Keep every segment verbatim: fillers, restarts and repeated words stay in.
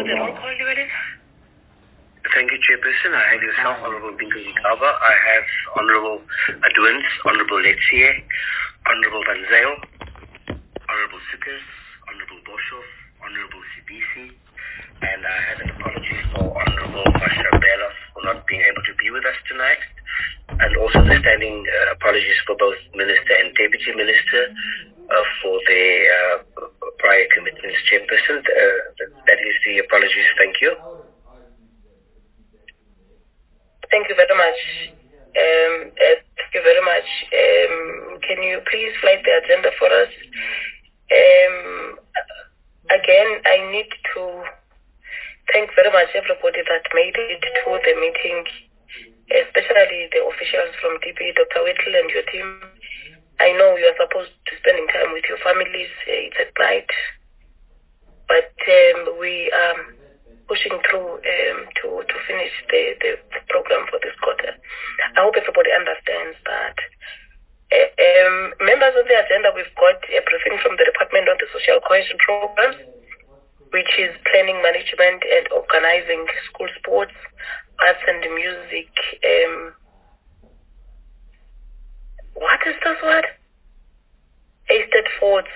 the roll call, Llewellyn. Thank you, Chairperson. I have yourself, Honorable Bingu Gaba. I have Honorable Aduans, Honorable Letsie, Honorable Van Zyl, Honorable Sikkers, Honorable Boshoff, Honorable Sibisi, and I have an apology for Honorable Masha Beloff for not being able to be with us tonight, and also the standing uh, apologies for both Minister and Deputy Minister uh, for their uh, prior commitments, Chairperson. Uh, that is the apologies. Thank you. Thank you very much. Um, uh, thank you very much. Um, can you please flag the agenda for us? Um, again, I need to thank very much everybody that made it to the meeting, especially the officials from D B, Doctor Whittle and your team. I know you are supposed to spending time with your families. Uh, it's at night, but um, we are pushing through um, to, to finish the, the, the program for this quarter. I hope everybody understands that. Uh, um, members of the agenda, we've got a briefing from the Department of the Social Cohesion Program, which is planning, management, and organizing school sports, arts and music. Um, what is this word? Estate Forts.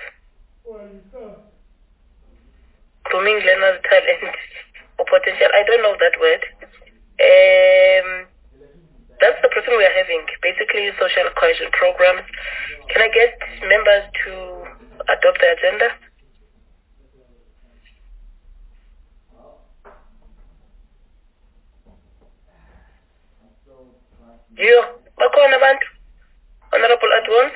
Grooming learners' talent or potential. I don't know that word. Um, that's the briefing we are having. Basically, social cohesion programs. Can I get members to adopt the agenda? You, bakhona abantu, Honorable Adwans.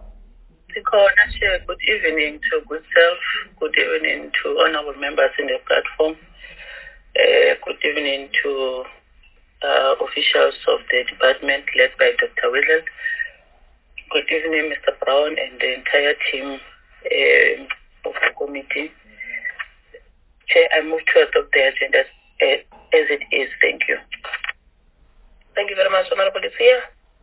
Good evening to good self. Good evening to honorable members in the platform. Uh, good evening to uh, officials of the department led by Doctor Whittle. Good evening, Mister Brown and the entire team uh, of the committee. Chair, I move to adopt the agenda uh, as it is. Thank you. Thank you very much, Honorable Letsie.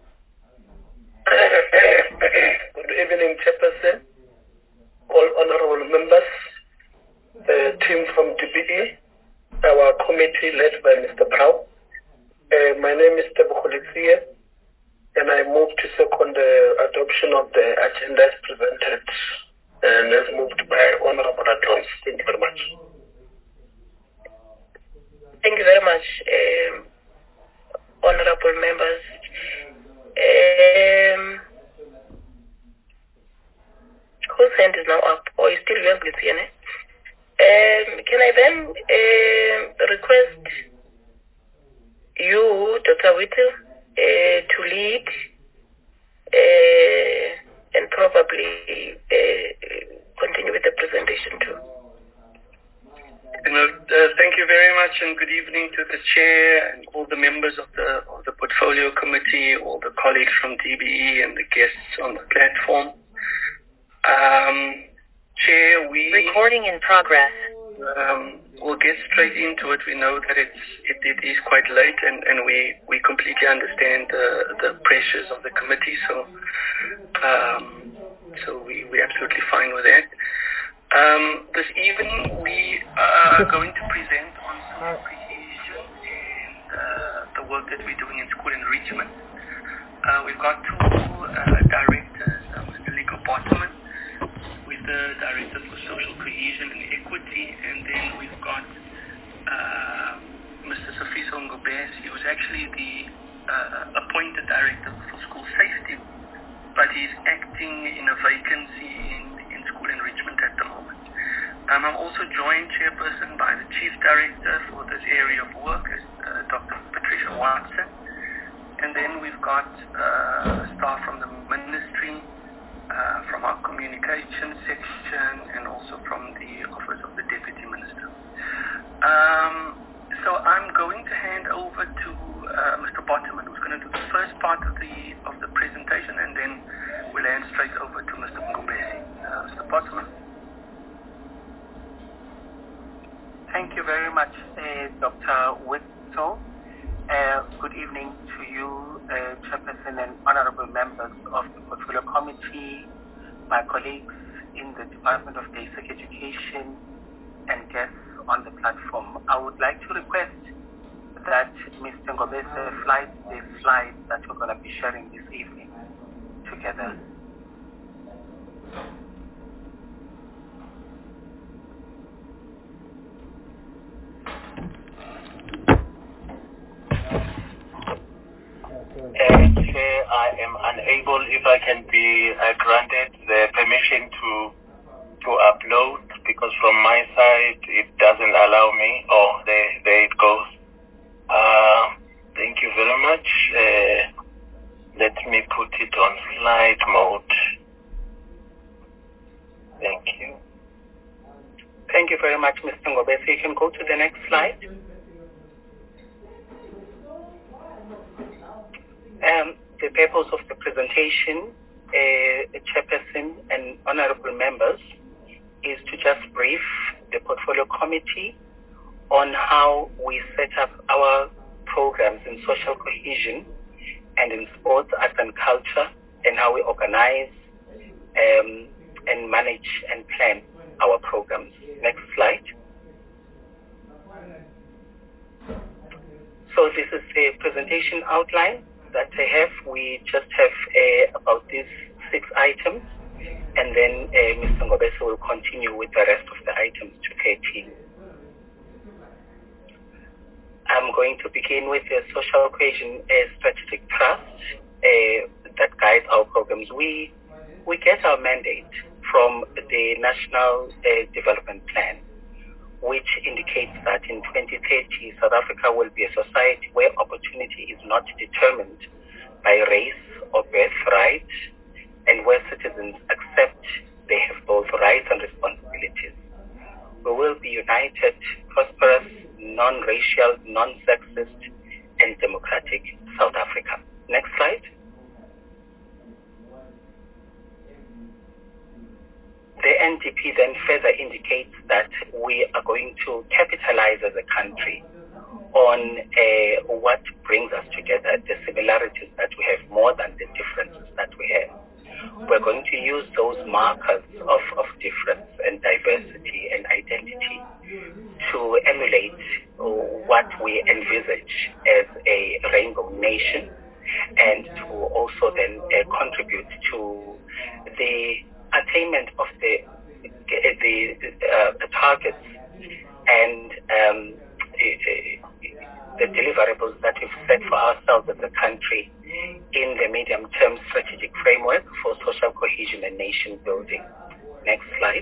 Good evening, Chairperson, all honorable members, the team from D B E, our committee led by Mister Brown. Uh, my name is Tebogo Letsie, and I move to second the adoption of the agenda as presented and as moved by Honorable Adwans. Thank you very much. Thank you very much, um, honorable members. Um, whose hand is now up? Or oh, is still yours, Letsie? Um, can I then uh, request you, Doctor Whittle, uh, to lead uh, and probably uh, continue with the presentation too? You know, uh, thank you very much, and good evening to the chair and all the members of the of the portfolio committee, all the colleagues from D B E and the guests on the platform. Um, chair, we recording in progress. Um, we'll get straight into it. We know that it's it, it is quite late, and, and we, we completely understand the the pressures of the committee. So um, so we we're absolutely fine with that. Um, this evening we are going to present on social cohesion and uh, the work that we're doing in school enrichment. Uh, we've got two uh, directors, uh, Mister Liko Bottoman, with the Director for Social Cohesion and Equity, and then we've got uh, Mister Sofiso Ngobesi, who's actually the uh, appointed Director for School Safety, but he's acting in a vacancy in, in school enrichment at the moment. Um, I'm also joined, Chairperson, by the Chief Director for this area of work, uh, Doctor Patricia Watson, and then we've got uh, staff from the Ministry, uh, from our communication section, and also from the Office of the Deputy Minister. Um, so I'm going to hand over to uh, Mister Bottoman, who's going to do the first part of the of the presentation, and then we'll hand straight over to Mister Ngobesi. Uh, Mister Bottoman. Thank you very much, uh, Doctor Whittle. Uh, good evening to you, uh, Chairperson and honorable members of the Portfolio Committee, my colleagues in the Department of Basic Education, and guests on the platform. I would like to request that Mister Ngobese flight the slides that we're going to be sharing this evening together. Uh, Chair, I am unable, if I can be uh, granted the permission to to upload, because from my side it doesn't allow me. Oh, there, there it goes. Uh, thank you very much. Uh, let me put it on slide mode. Thank you. Thank you very much, Mister Ngobese. You can go to the next slide. Um, the purpose of the presentation, uh, Chairperson and honorable members, is to just brief the Portfolio Committee on how we set up our programs in social cohesion and in sports, arts and culture, and how we organize um, and manage and plan our programs. Next slide. So this is the presentation outline that I have. We just have uh, about these six items, and then uh, Mister Ngobese will continue with the rest of the items to thirteen. I'm going to begin with the Social Cohesion uh, Strategic Trust uh, that guides our programs. We we get our mandate from the National uh, Development Plan, which indicates that in twenty thirty, South Africa will be a society where opportunity is not determined by race or birthright, and where citizens accept they have both rights and responsibilities. We will be united, prosperous, non-racial, non-sexist, and democratic South Africa. Next slide. The N D P then further indicates that we are going to capitalize as a country on uh, what brings us together, the similarities that we have more than the differences that we have. We're going to use those markers of, of difference and diversity and identity to emulate what we envisage as a rainbow nation, and to also then uh, contribute to the attainment of the the, uh, the targets and um, the deliverables that we've set for ourselves as a country in the medium-term strategic framework for social cohesion and nation building. Next slide.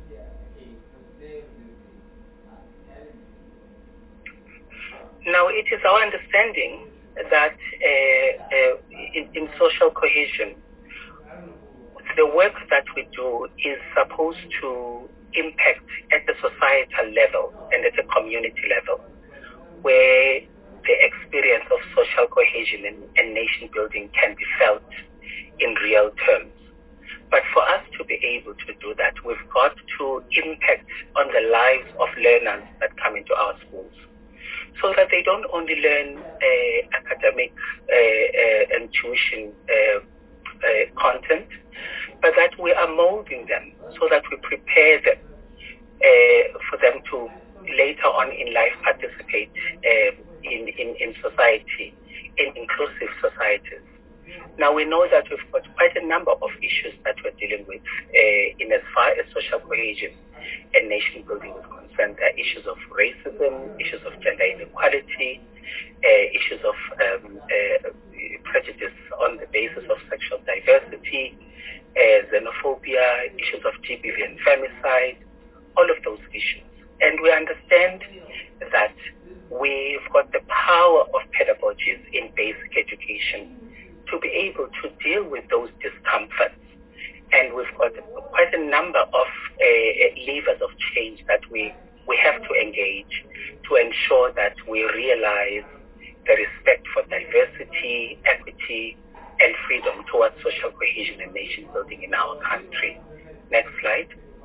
Now, it is our understanding that uh, uh, in, in social cohesion, the work that we do is supposed to impact at the societal level and at the community level, where the experience of social cohesion and, and nation building can be felt in real terms. But for us to be able to do that, we've got to impact on the lives of learners that come into our schools, so that they don't only learn uh, academic uh, uh, and tuition uh, uh, content, but that we are molding them so that we prepare them uh, for them to later on in life participate uh, in, in, in society, in inclusive societies. Now, we know that we've got quite a number of issues that we're dealing with uh, in as far as social cohesion and nation building is concerned. There are issues of racism, issues of gender inequality, uh, issues of um, uh, prejudice on the basis of sexual diversity, uh, xenophobia, issues of G B V and femicide, all of those issues. And we understand that we've got the power of pedagogies in basic education to be able to deal with those discomforts. And we've got quite a number of uh, levers of change that we, we have to engage to ensure that we realize the respect for diversity, equity, and freedom towards social cohesion and nation building in our country. Next slide.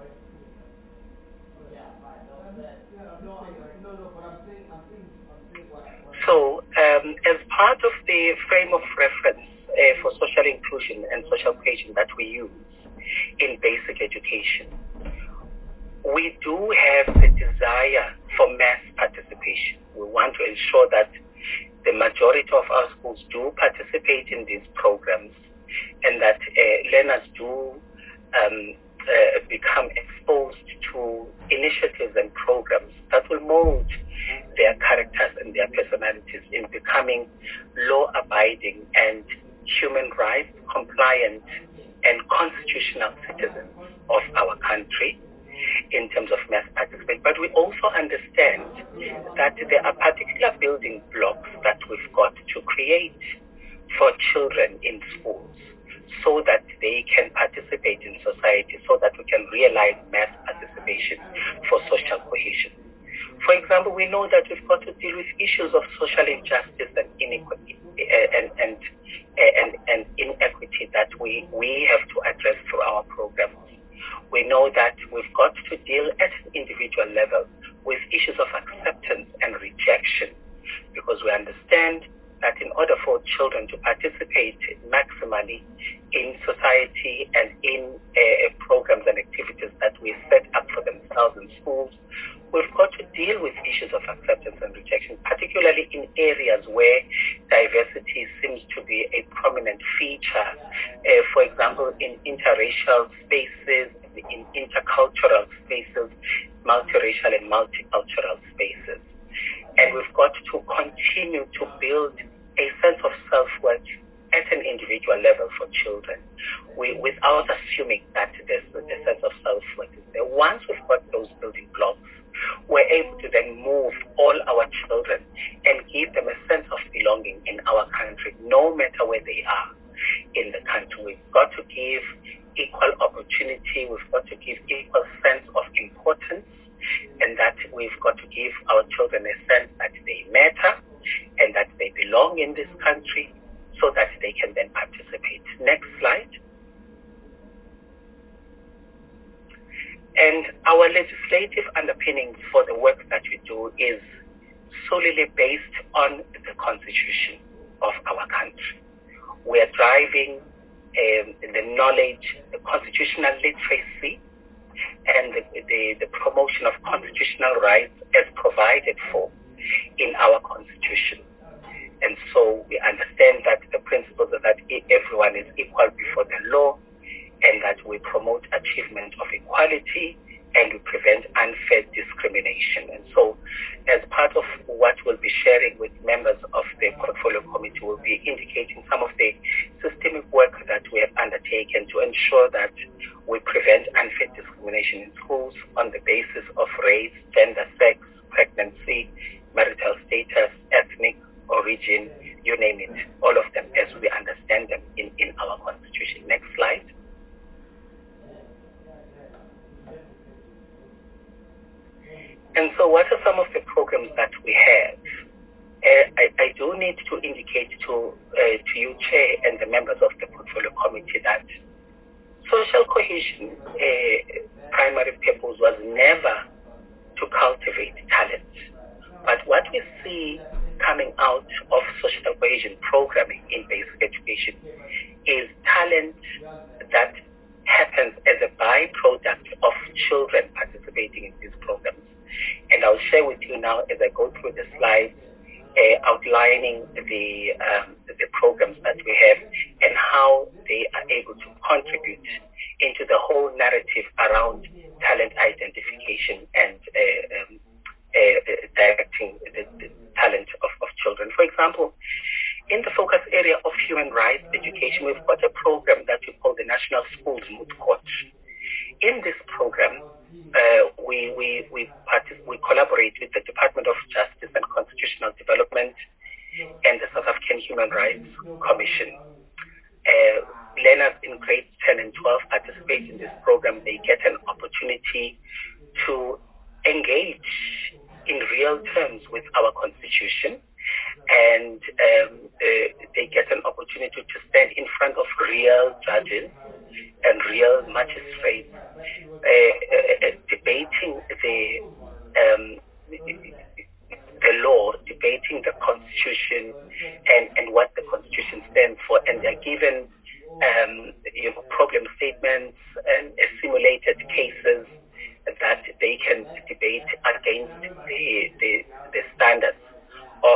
So, um, as part of the frame of reference uh, for social inclusion and social cohesion that we use in basic education, we do have the desire for mass participation ensure that the majority of our schools do participate in these programs, and that uh, learners do um, uh, become exposed to initiatives and programs that will mold their characters and their personalities in becoming law-abiding and human rights compliant and constitutional citizens of our country in terms of mass participation. But we also understand that there are particular building blocks that we've got to create for children in schools so that they can participate in society, so that we can realize mass participation for social cohesion. For example, we know that we've got to deal with issues of social injustice and inequity and, and, and, and inequity that we, we have to address through our programs. We know that we've got to deal at an individual level with issues of acceptance and rejection, because we understand that in order for children to participate maximally in society and in uh, programs and activities that we set up for themselves in schools, we've got to deal with issues of acceptance and rejection, particularly in areas where diversity seems to be a prominent feature. Uh, for example, in interracial spaces, in intercultural spaces, multiracial and multicultural spaces. And we've got to continue to build a sense of self-worth at an individual level for children, we, without assuming that there's the sense of self-worth is there. Once we've got those building blocks, we're able to then move all our children and give them a sense of belonging in our country, no matter where they are in the country. We've got to give equal opportunity, we've got to give equal sense of importance, and that we've got to give our children a sense that they matter and that they belong in this country so that they can then participate. Next slide. And our legislative underpinning for the work that we do is solely based on the Constitution of our country. We are driving um, the knowledge, the constitutional literacy, and the, the, the promotion of constitutional rights as provided for in our Constitution. And so we understand that the principles are that everyone is equal before the law, and that we promote achievement of equality, and we prevent unfair discrimination. And so as part of what we'll be sharing with members of the Portfolio Committee, we'll be indicating some of the systemic work that we have undertaken to ensure that we prevent unfair discrimination in schools on the basis of race, gender, sex, pregnancy, marital status, ethnic origin, you name it, all of them as we understand them in, in our Constitution. Next slide. And so what are some of the programs that we have? Uh, I, I do need to indicate to, uh, to you, Chair, and the members of the Portfolio Committee that social cohesion uh, primary purpose was never to cultivate talent. But what we see coming out of social cohesion programming in basic education is talent that happens as a byproduct of children participating in these programs. And I'll share with you now as I go through the slides uh, outlining the, um, the programs that we have and how they are able to contribute into the whole narrative around talent identification and uh, um, uh, directing the, the talent of, of children. For example, in the focus area of human rights education, we've got a program that we call the National Schools Moot Court. In this program, uh, we, we, we, partic- we collaborate with the Department of Justice and Constitutional Development and the South African Human Rights Commission. Uh, learners in grades ten and twelve participate in this program. They get an opportunity to engage in real terms with our Constitution, and um, uh, they get an opportunity to stand in front of real judges and real magistrates, uh, uh, debating the um, the law, debating the Constitution and, and what the Constitution stands for, and they're given um, you know, problem statements and uh, simulated cases that they can debate against the, the, the standards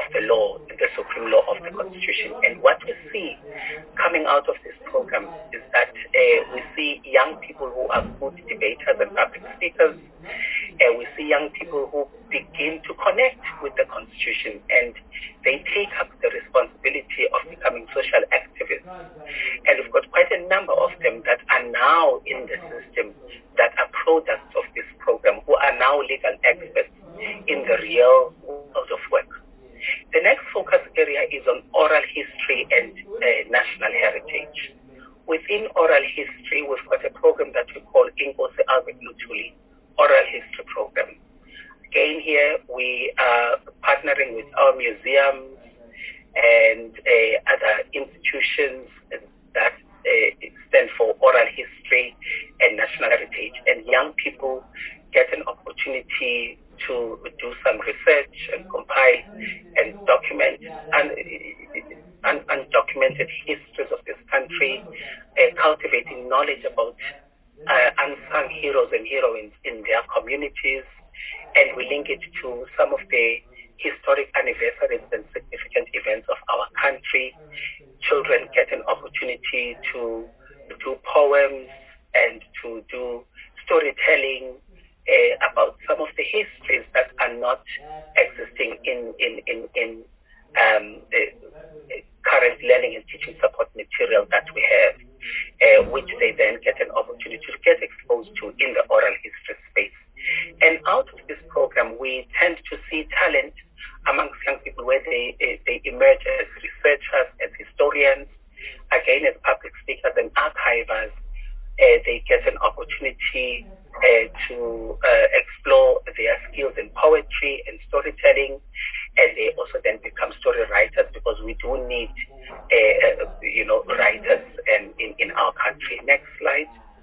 begin to connect with the Constitution, and they take up the responsibility of becoming social activists. And we've got quite a number of them that are now in the system that are products of this program, who are now legal experts in the real world of work. The next focus area is on oral history and uh, national heritage. Within oral history, we've got a program that we call Inkosi Albert Luthuli Oral History Program. Again, here we are partnering with our museums and uh, other institutions that uh, stand for oral history and national heritage. And young people get an opportunity to do some research and compile and document and, and undocumented histories of this country, uh, cultivating knowledge about uh, unsung heroes and heroines in their communities, and we link it to some of the historic anniversaries and significant events of our country. Children get an opportunity to do poems and to do storytelling uh, about some of the histories that are not existing in, in, in, in um, the current learning and teaching support material that we have, uh, which they then get an opportunity to get exposed to in the oral history space. And out of this program, we tend to see talent amongst young people where they, they emerge as researchers, as historians, again as public speakers and archivers. Uh, they get an opportunity uh, to uh, explore their skills in poetry and storytelling, and they also then become story writers, because we do need, uh, uh, you know, writers and in, in our country. Next slide.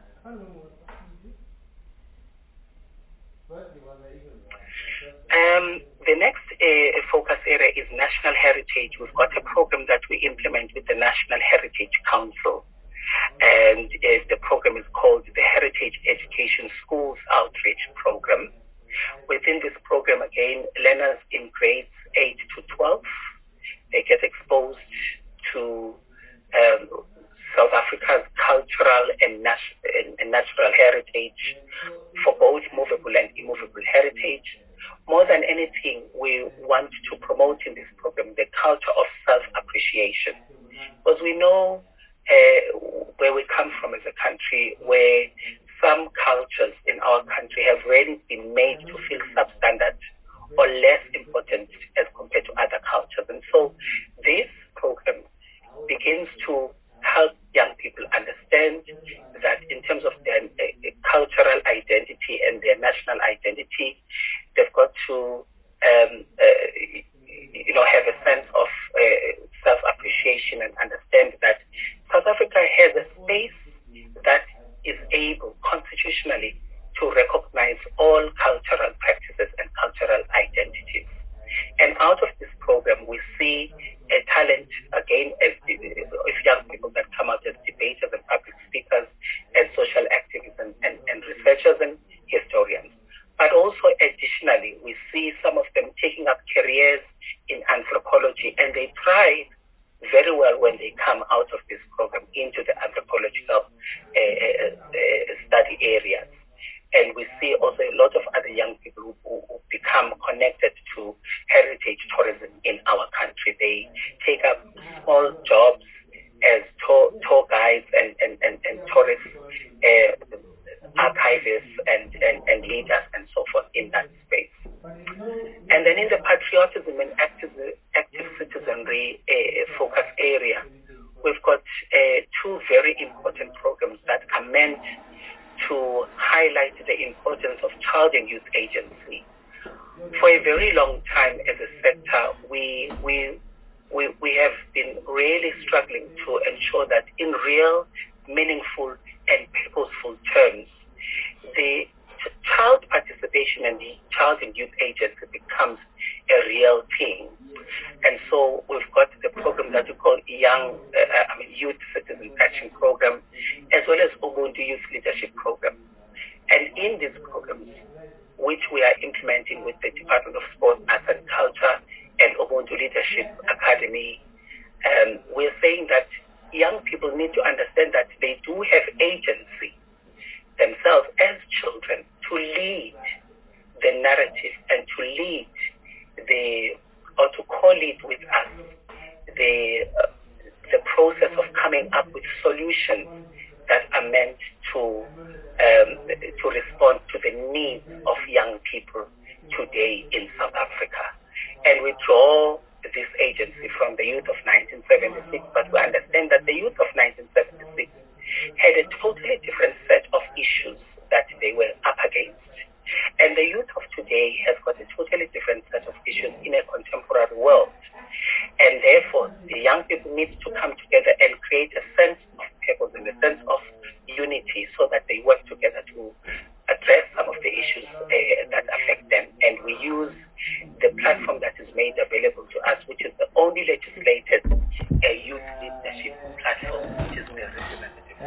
Um, the next uh, focus area is national heritage. We've got a program that we implement with the National Heritage Council, and uh, the program is called the Heritage Education Schools Outreach Program. Within this program, again, learners in grades eight to twelve, they get exposed to um, South Africa's cultural and, nat- and natural heritage for both movable and immovable heritage. More than anything, we want to promote in this program the culture of self-appreciation, because we know uh, where we come from as a country, where some cultures in our country have really been made to feel substandard or less important as compared to other cultures. And so this program begins to help young people understand that in terms of their uh, cultural identity and their national identity, they've got to um, uh, you know, have a sense of uh, self-appreciation and understand that South Africa has a space that is able constitutionally to recognize all cultural practices and cultural identities. And out of this program, we see a talent, again, as if young people that come out as debaters and public speakers, as social activists and, and, and researchers and historians. But also, additionally, we see some of them taking up careers in anthropology, and they thrive very well when they come out of this program into the anthropological uh, uh, study areas. And we see also a lot of other young people who, who become connected to heritage tourism in our country. They take up small jobs as tour, tour guides and, and, and, and tourist uh, archivists and, and, and leaders and so forth in that space. And then in the patriotism and active, active citizenry uh, focus area, we've got uh, two very important programs that are meant to highlight the importance of child and youth agency. For a very long time as a sector, we, we, we, we have been really struggling to ensure that in real, meaningful and purposeful terms, the child participation and the child and youth agency becomes a real thing. And so we've got the program that we call Young, uh, I mean Youth Citizen Action Program, as well as Ubuntu Youth Leadership Program. And in these programs, which we are implementing with the Department of Sport, Arts and Culture and Ubuntu Leadership Academy, um, we're saying that young people need to understand that they do have agency themselves as children to lead the narrative and to lead lead with us the uh, the process of coming up with solutions that are meant to um, to respond to the needs of young people today in South Africa. And we draw this agency from the youth of nineteen seventy-six, but we understand that the youth of nineteen seventy-six had a totally different set of issues that they were up against. And the youth of today has got a totally different set of issues in a contemporary world. And therefore, the young people need to come together and create a sense of purpose and a sense of unity so that they work together to address some of the issues uh, that affect them. And we use the platform that is made available to us, which is the only legislated uh, youth leadership platform, which is the representative.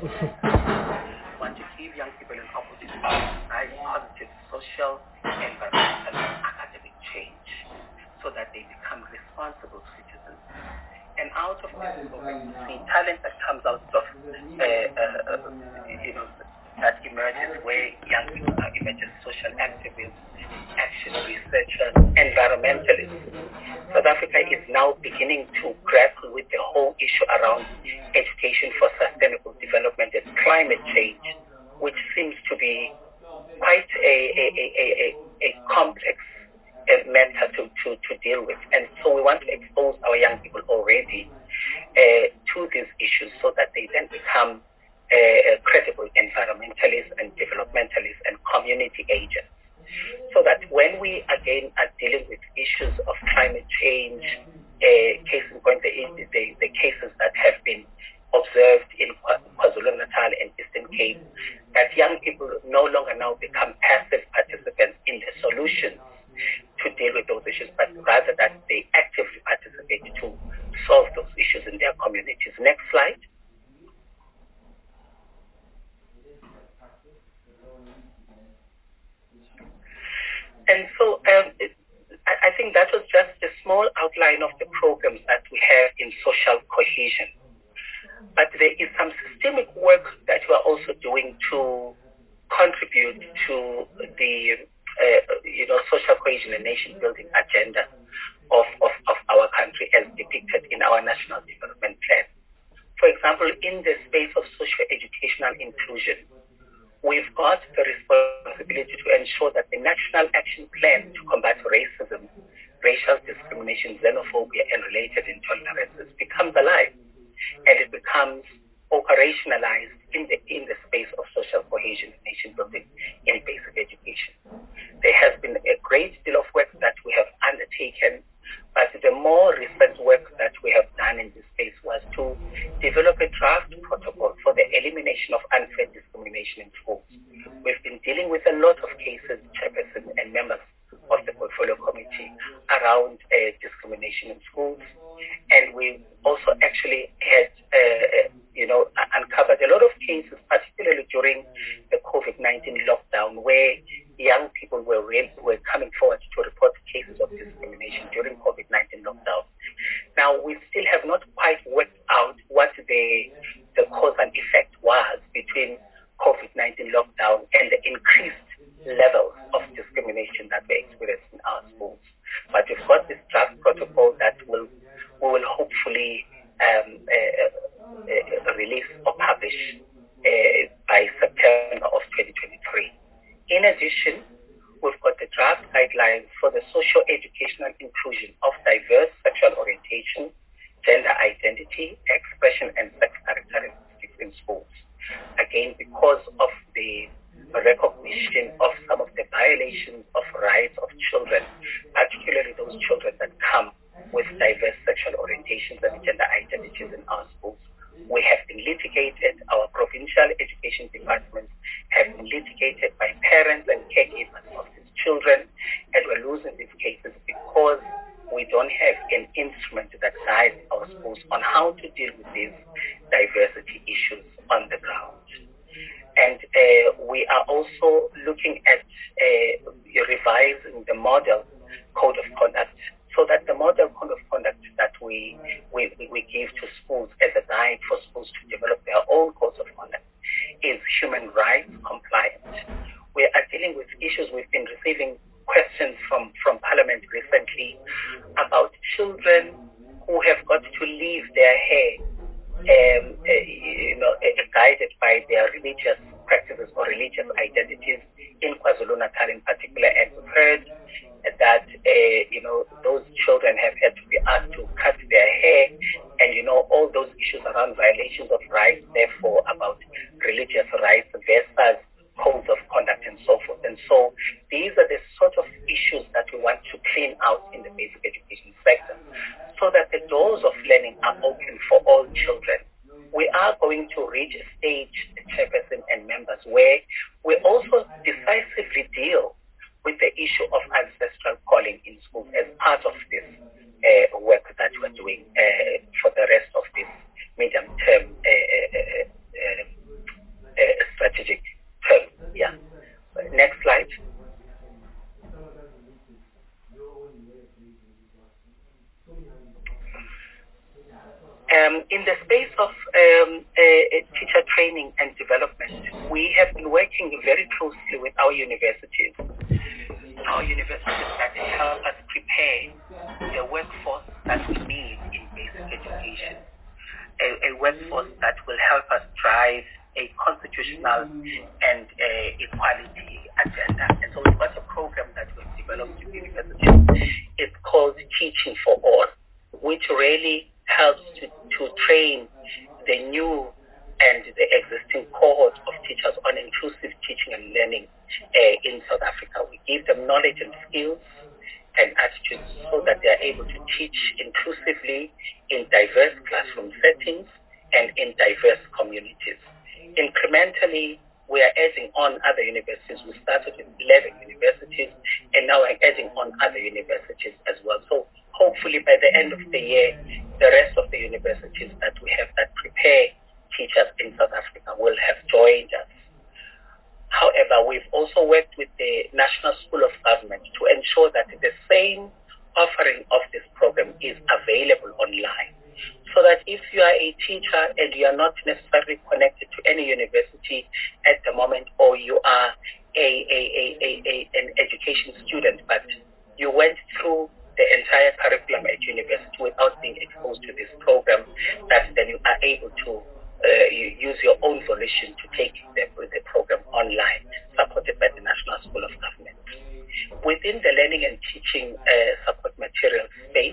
We want to give young people an opportunity to drive positive social, environmental, and academic change so that they become responsible citizens. And out of this program, the talent that comes out of, uh, uh, you know, that emerges where young people are emerging social activists, action researchers, environmentalists. South Africa is now beginning to grapple with the whole issue around education for sustainable development and climate change, which seems to be quite a, a, a, a, a complex a matter to, to, to deal with. And so we want to expose our young people already uh, to these issues so that they then become uh, credible environmentalists and developmentalists and community agents. So that when we again are dealing with issues of climate change, uh, case in point, the, the, the cases that have been observed in KwaZulu-Natal and Eastern Cape, that young people no longer now become passive participants in the solutions to deal with those issues, but rather that they actively participate to solve those issues in their communities. Next slide. And so um, it, I think that was just a small outline of the programs that we have in social cohesion. But there is some systemic work that we are also doing to contribute to the uh, you know, social cohesion and nation building agenda of, of, of our country as depicted in our National Development Plan. For example, in the space of socio-educational inclusion, we've got the responsibility to ensure that the National Action Plan to combat racism, racial discrimination, xenophobia, and related intolerances becomes alive and it becomes operationalized in the in the space of social cohesion and nation building in basic education. There has been a great deal of work that we have undertaken, but the more recent work that we have done in this space was to develop a draft protocol for the elimination of unfair discrimination in schools. We've been dealing with a lot of cases, chairperson and members of the portfolio committee, around uh, discrimination in schools, and we also actually had uh, you know, uncovered a lot of cases, particularly during the COVID nineteen lockdown, where young people were re- were coming forward to report cases of discrimination during COVID nineteen lockdown. Now, we still have not quite worked out what the the cause and effect was between COVID nineteen lockdown and the increased levels of discrimination that we experience in our schools. But we've got this draft protocol that will we will hopefully um, uh, uh, release or publish uh, by September of twenty twenty-three. In addition, we've got the draft guidelines for the socio-educational inclusion of diverse sexual orientation, gender identity, expression, and sex characteristics in schools. Again, because of the recognition of some of the violations of rights of children, particularly those children that come with diverse sexual orientations and gender identities in our schools. We have been litigated, our provincial education departments have been litigated by parents and caregivers of these children, and we're losing these cases because we don't have an instrument that guides our schools on how to deal with these diversity issues on the ground. And uh, we are also looking at uh, revising the model code of conduct so that the model code of conduct that we, we, we give to schools as a guide for schools to develop their own codes of conduct is human rights compliant. We are dealing with issues. We've been receiving questions from, from Parliament Parliament recently about children who have got to leave their hair, um, uh, you know, uh, guided by their religious practices or religious identities in KwaZulu-Natal in particular. And we've heard that, uh, you know, those children have had to be asked to cut their hair, and, you know, all those issues around violations of rights, therefore, about religious rights versus codes of conduct and so forth. And so these are the sort of issues that we want to clean out in the basic education sector so that the doors of learning are open for all children. We are going to reach a stage, the chairperson and members, where we also decisively deal with the issue of ancestral calling in schools as part of this uh, work that we're doing uh, for the rest of this medium-term uh, uh, uh, uh, strategic term. Yeah. Next slide. Um, in the space of um, uh, teacher training and development, we have been working very closely with our universities, our universities that help us prepare the workforce that we need in basic education, a, a workforce that will help us drive a constitutional and uh, equality agenda. And so we've got a program that we've developed with universities. It's called Teaching for All, which really helps to, to train the new and the existing cohort of teachers on inclusive teaching and learning uh, in South Africa. We give them knowledge and skills and attitudes so that they are able to teach inclusively in diverse classroom settings and in diverse communities. Incrementally, we are adding on other universities. We started with eleven universities, and now we're adding on other universities as well. So hopefully by the end of the year, the rest of the universities that we have that prepare teachers in South Africa will have joined us. However, we've also worked with the National School of Government to ensure that the same offering of this program is available online. So that if you are a teacher and you are not necessarily connected to any university at the moment, or you are a, a, a, a, a an education student, but you went through the entire curriculum at university without being exposed to this program, that then you are able to uh, you use your own volition to take the, the program online, supported by the National School of Government. Within the learning and teaching uh, support material space,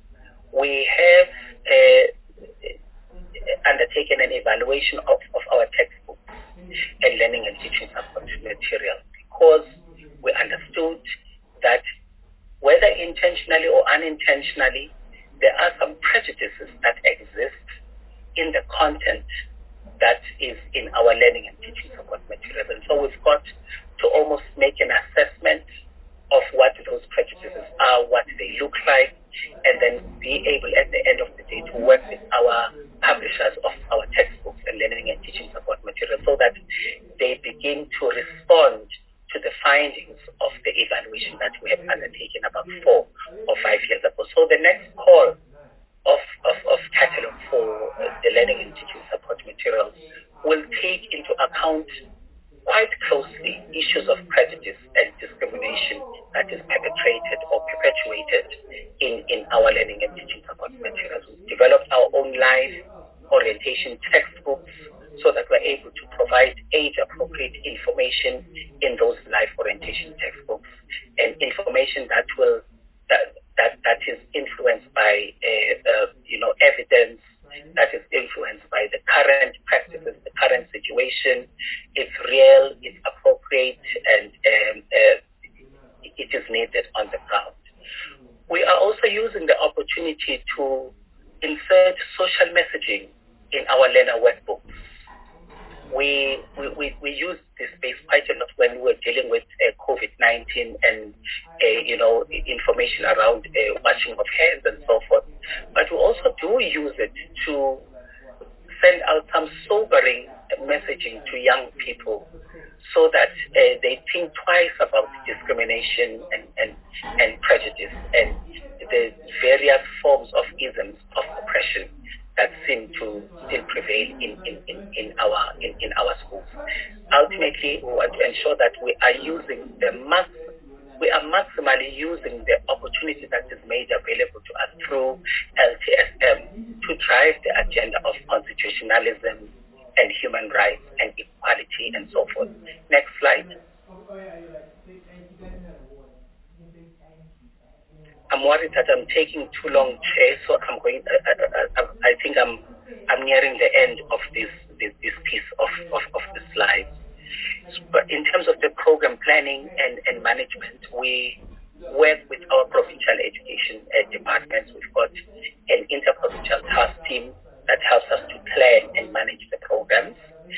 we have uh, undertaken an evaluation of, of our textbooks and learning and teaching support material, because we understood that whether intentionally or unintentionally, there are some prejudices that exist in the content that is in our learning and teaching support materials. And so we've got to almost make an assessment of what those prejudices are, what they look like, and then be able at the end of the day to work with our publishers of our textbooks and learning and teaching support materials so that they begin to respond to the findings of the evaluation that we have undertaken about four or five years ago. So the next call of, of, of catalog for the learning and teaching support materials will take into account quite closely issues of prejudice and discrimination that is perpetrated or perpetuated in, in our learning and teaching support materials. We've developed our own life orientation textbooks so that we're able to provide age-appropriate information in those life orientation textbooks, and information that will that that, that is influenced by uh, uh, you know evidence, that is influenced by the current practices, the current situation. It's real, it's appropriate, and um, uh, it is needed on the ground. We are also using the opportunity to insert social messaging in our learner workbooks. We, we, we, we use this space quite a lot when we were dealing with uh, COVID nineteen and, uh, you know, information around uh, washing of hands and so forth. But we also do use it to send out some sobering messaging to young people so that uh, they think twice about discrimination and, and, and prejudice and the various forms of isms of oppression that seem to still prevail in, in, in, in our in, in our schools. Ultimately, we want to ensure that we are using the mass, we are maximally using the opportunity that is made available to us through L T S M to drive the agenda of constitutionalism and human rights and equality and so forth. Next slide. I'm worried that I'm taking too long, Chair, so I'm going. I, I, I think I'm I'm nearing the end of this this, this piece of, of, of the slides. But in terms of the program planning and, and management, we work with our provincial education uh, departments. We've got an interprovincial task team that helps us to plan and manage the programs.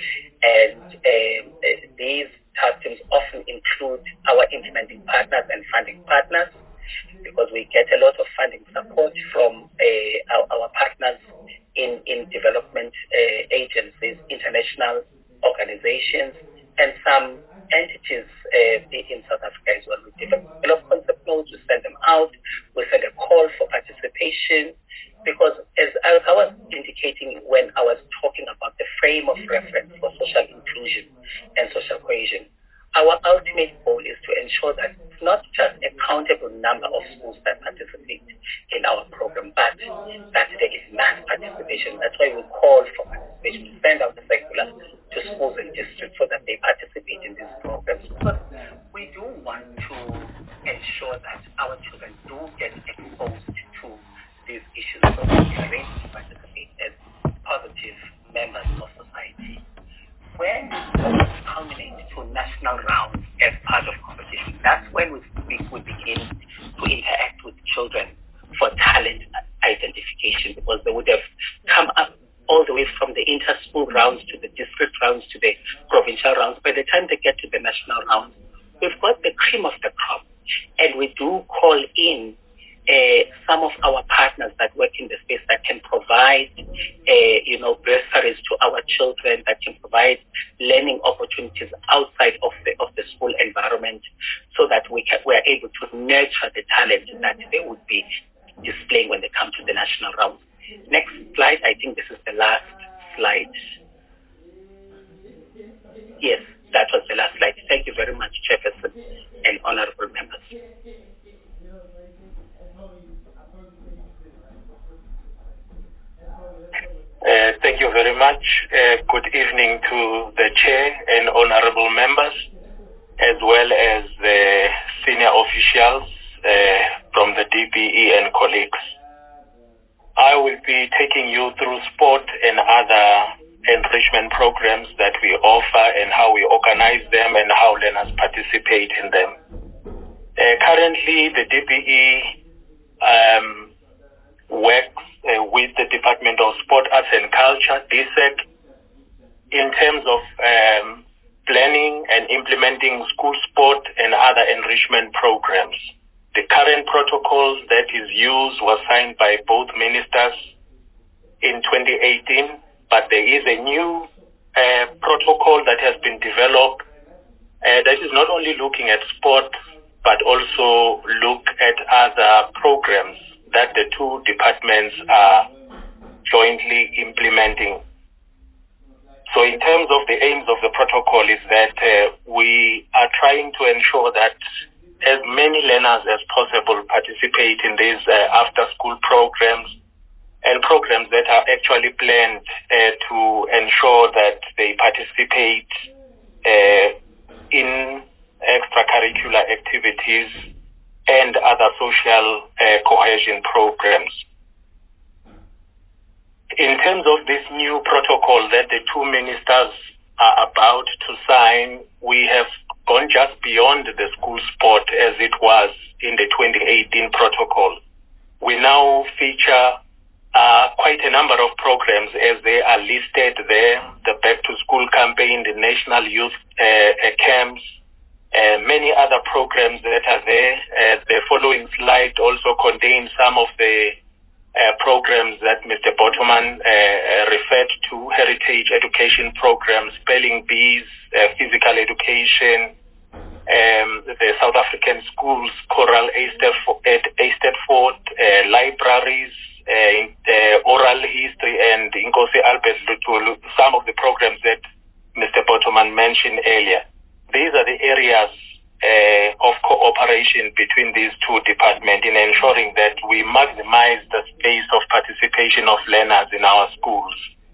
And uh, these task teams often include our implementing partners and funding partners, because we get a lot of funding support from uh, our, our partners in, in development uh, agencies, international organizations, and some entities uh, in South Africa as well. We develop concept notes, we send them out, we send a call for participation, because as I, I was indicating when I was talking about the frame of reference for social inclusion and social cohesion, our ultimate goal is to ensure that it's not just a countable number of schools that participate in our program, but that there is mass participation. That's why we call for participation. We send out the circular to schools and districts so that they participate in these programs. Because we do want to ensure that our children do get exposed to these issues so that they are ready to participate as positive members of society. When we culminate to national rounds as part of competition, that's when we, we, we begin to interact with children for talent identification, because they would have come up all the way from the inter-school rounds to the district rounds to the provincial rounds. By the time they get to the national rounds, we've got the cream of the crop, and we do call in Uh, some of our partners that work in the space that can provide, uh, you know, bursaries to our children, that can provide learning opportunities outside of the of the school environment, so that we can we are able to nurture the talent that they would be displaying when they come to the national round. Next slide. I think this is the last slide. Yes, that was the last slide. Thank you very much, Chairperson and honorable members. Uh, thank you very much. Uh, good evening to the Chair and honorable members, as well as the senior officials uh, from the D P E and colleagues. I will be taking you through sport and other enrichment programs that we offer and how we organize them and how learners participate in them. Uh, currently, the D P E um, works uh, with the Department of Sport, Arts and Culture, D S E C, in terms of um, planning and implementing school sport and other enrichment programs. The current protocol that is used was signed by both ministers in twenty eighteen, but there is a new uh, protocol that has been developed uh, that is not only looking at sport, but also look at other programs that the two departments are jointly implementing. So in terms of the aims of the protocol is that uh, we are trying to ensure that as many learners as possible participate in these uh, after-school programs and programs that are actually planned uh, to ensure that they participate uh, in extracurricular activities and other social uh, cohesion programs. In terms of this new protocol that the two ministers are about to sign, we have gone just beyond the school sport as it was in the twenty eighteen protocol. We now feature uh, quite a number of programs as they are listed there: the Back to School campaign, the National Youth uh, uh, Camps, Uh, many other programs that are there. Uh, the following slide also contains some of the uh, programs that Mister Bottoman uh, referred to: heritage education programs, spelling bees, uh, physical education, um, the South African schools, Choral Eisteddfod, uh, libraries, uh, uh, oral history, and Nkosi Albert Luthuli, some of the programs that Mister Bottoman mentioned earlier. These are the areas uh, of cooperation between these two departments in ensuring that we maximize the space of participation of learners in our schools.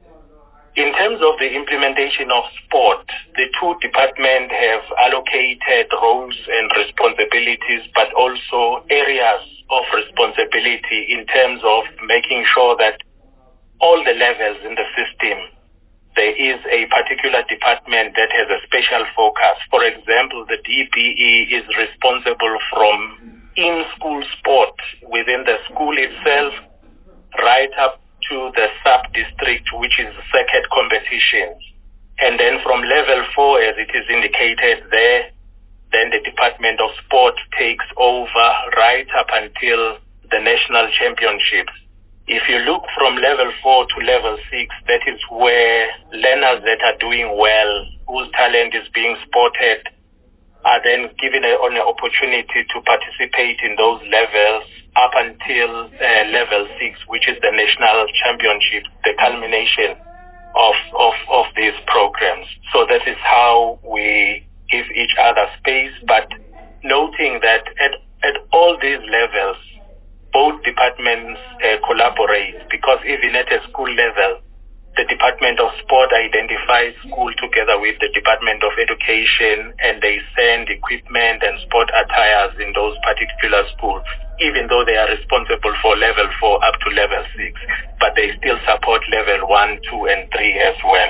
In terms of the implementation of sport, the two departments have allocated roles and responsibilities, but also areas of responsibility in terms of making sure that all the levels in the system, there is a particular department that has a special focus. For example, the D B E is responsible from in-school sport within the school itself right up to the sub-district, which is circuit competitions. And then from level four, as it is indicated there, then the Department of Sport takes over right up until the national championships. If you look from level four to level six, that is where learners that are doing well, whose talent is being spotted, are then given a, an opportunity to participate in those levels up until uh, level six, which is the national championship, the culmination of, of, of these programs. So that is how we give each other space, but noting that at, at all these levels, both departments uh, collaborate, because even at a school level, the Department of Sport identifies school together with the Department of Education, and they send equipment and sport attires in those particular schools, even though they are responsible for level four up to level six, but they still support level one, two, and three as well.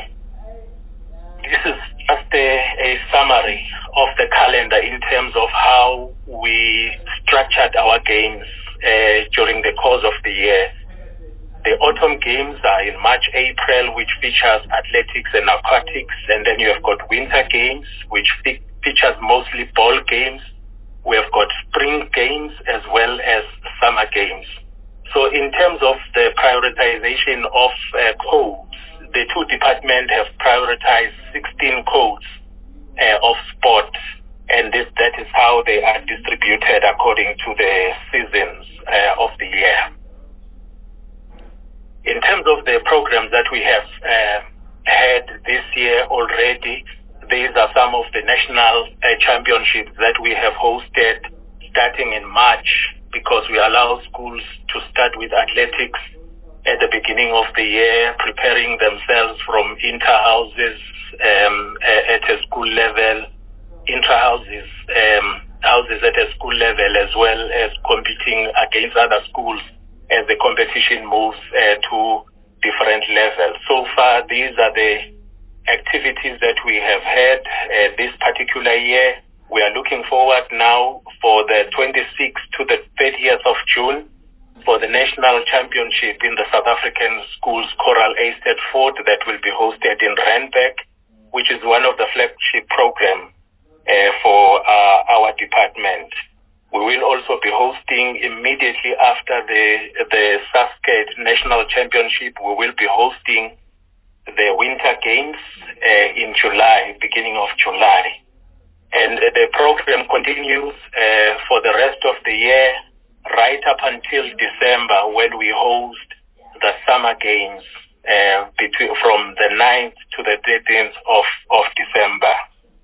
This is just a, a summary of the calendar in terms of how we structured our games uh, during the course of the year. The autumn games are in March, April, which features athletics and aquatics. And then you have got winter games, which fe- features mostly ball games. We have got spring games as well as summer games. So in terms of the prioritization of uh, codes, the two departments have prioritized sixteen codes uh, of sport. And this, that is how they are distributed according to the seasons uh, of the year. In terms of the programs that we have uh, had this year already, these are some of the national uh, championships that we have hosted starting in March, because we allow schools to start with athletics at the beginning of the year, preparing themselves from inter-houses um, at a school level, intra-houses, um, houses at a school level, as well as competing against other schools as the competition moves uh, to different levels. So far, these are the activities that we have had uh, this particular year. We are looking forward now for the twenty-sixth to the thirtieth of June for the National Championship in the South African Schools Choral Estate Fort that will be hosted in Randburg, which is one of the flagship programs uh, for uh, our department. We will also be hosting immediately after the the Saskate National Championship. We will be hosting the Winter Games uh, in July, beginning of July. And uh, the program continues uh, for the rest of the year, right up until December, when we host the Summer Games uh, between, from the ninth to the thirteenth of, of December.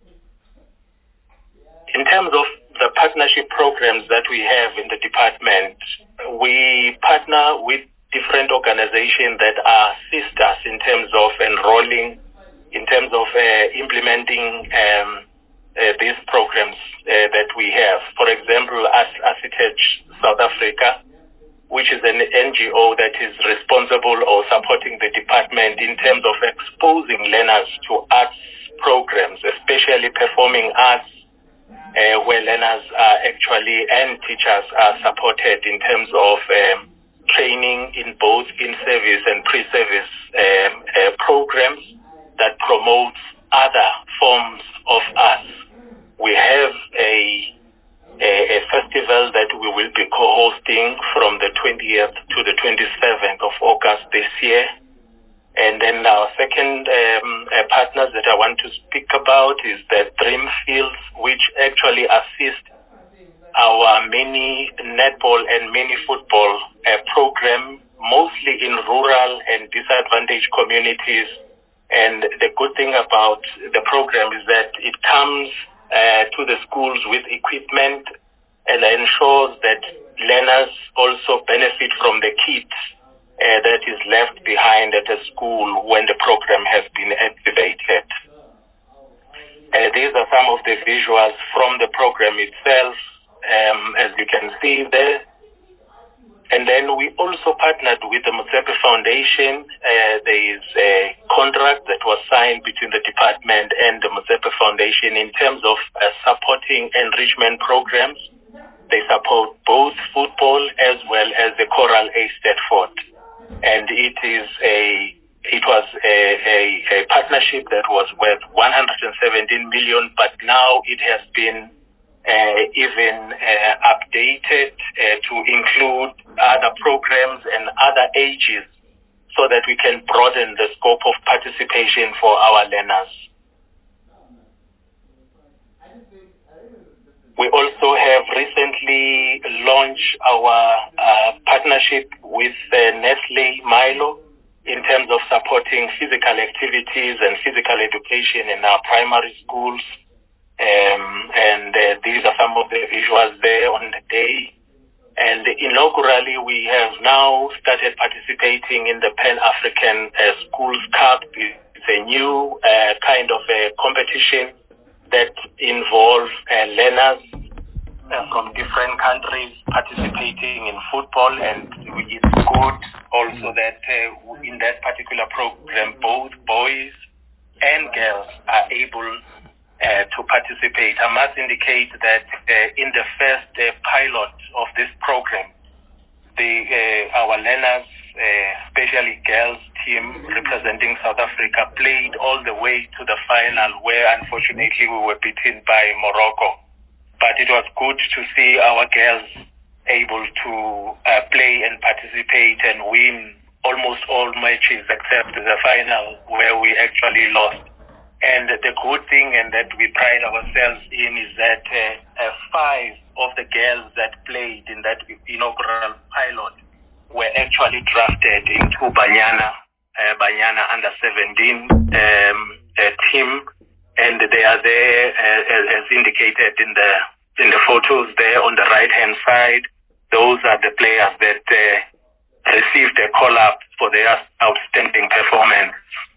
In terms of the partnership programs that we have in the department, we partner with different organizations that are sisters in terms of enrolling, in terms of uh, implementing um, uh, these programs uh, that we have. For example, as ASITEJ South Africa, which is an N G O that is responsible or supporting the department in terms of exposing learners to arts programs, especially performing arts, Uh, where learners are actually and teachers are supported in terms of um, training in both in-service and pre-service um, uh, programs that promotes other forms of arts. We have a, a, a festival that we will be co-hosting from the twentieth to the twenty-seventh of August this year. And then our second um, uh, partners that I want to speak about is the Dreamfields, which actually assist our mini netball and mini football uh, program, mostly in rural and disadvantaged communities. And the good thing about the program is that it comes uh, to the schools with equipment and ensures that learners also benefit from the kit uh, that is left behind at a school when the program has been activated. Uh, these are some of the visuals from the program itself, um, as you can see there. And then we also partnered with the Motsepe Foundation. Uh, there is a contract that was signed between the department and the Motsepe Foundation in terms of uh, supporting enrichment programs. They support both football as well as the Choral A Stedford. And it is a It was a, a, a partnership that was worth one hundred seventeen million, but now it has been uh, even uh, updated uh, to include other programs and other ages so that we can broaden the scope of participation for our learners. We also have recently launched our uh, partnership with uh, Nestle Milo in terms of supporting physical activities and physical education in our primary schools. Um, and uh, these are some of the visuals there on the day. And inaugurally, we have now started participating in the Pan-African uh, Schools Cup. It's a new uh, kind of a competition that involves uh, learners uh, from different countries participating in football, and it's good also that uh, in that particular program, both boys and girls are able uh, to participate. I must indicate that uh, in the first uh, pilot of this program, the uh, our learners, uh, especially girls team representing South Africa, played all the way to the final, where unfortunately we were beaten by Morocco. But it was good to see our girls able to uh, play and participate and win almost all matches except the final, where we actually lost. And the good thing, and that we pride ourselves in, is that uh, uh, five of the girls that played in that inaugural pilot were actually drafted into Banyana, uh, Banyana under seventeen um, uh, team. And they are there uh, as indicated in the in the photos there on the right-hand side. Those are the players that uh, received a call-up for their outstanding performance.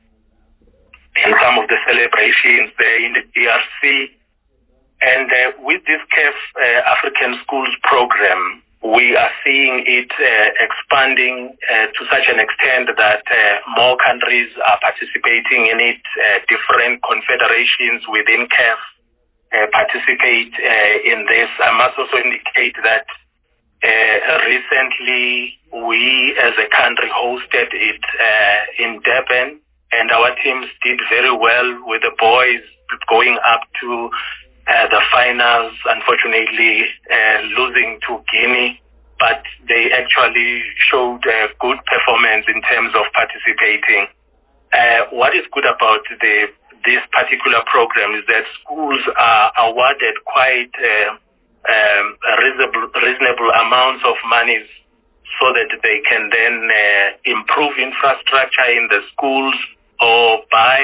And some of the celebrations there in the D R C. And uh, with this C A F uh, African Schools program, we are seeing it uh, expanding uh, to such an extent that uh, more countries are participating in it. Uh, different confederations within C A F uh, participate uh, in this. I must also indicate that uh, recently we as a country hosted it uh, in Durban, and our teams did very well with the boys going up to Uh, the finals, unfortunately uh, losing to Guinea, but they actually showed a good performance in terms of participating. Uh, what is good about the, this particular program is that schools are awarded quite uh, um, reasonable, reasonable amounts of monies so that they can then uh, improve infrastructure in the schools or buy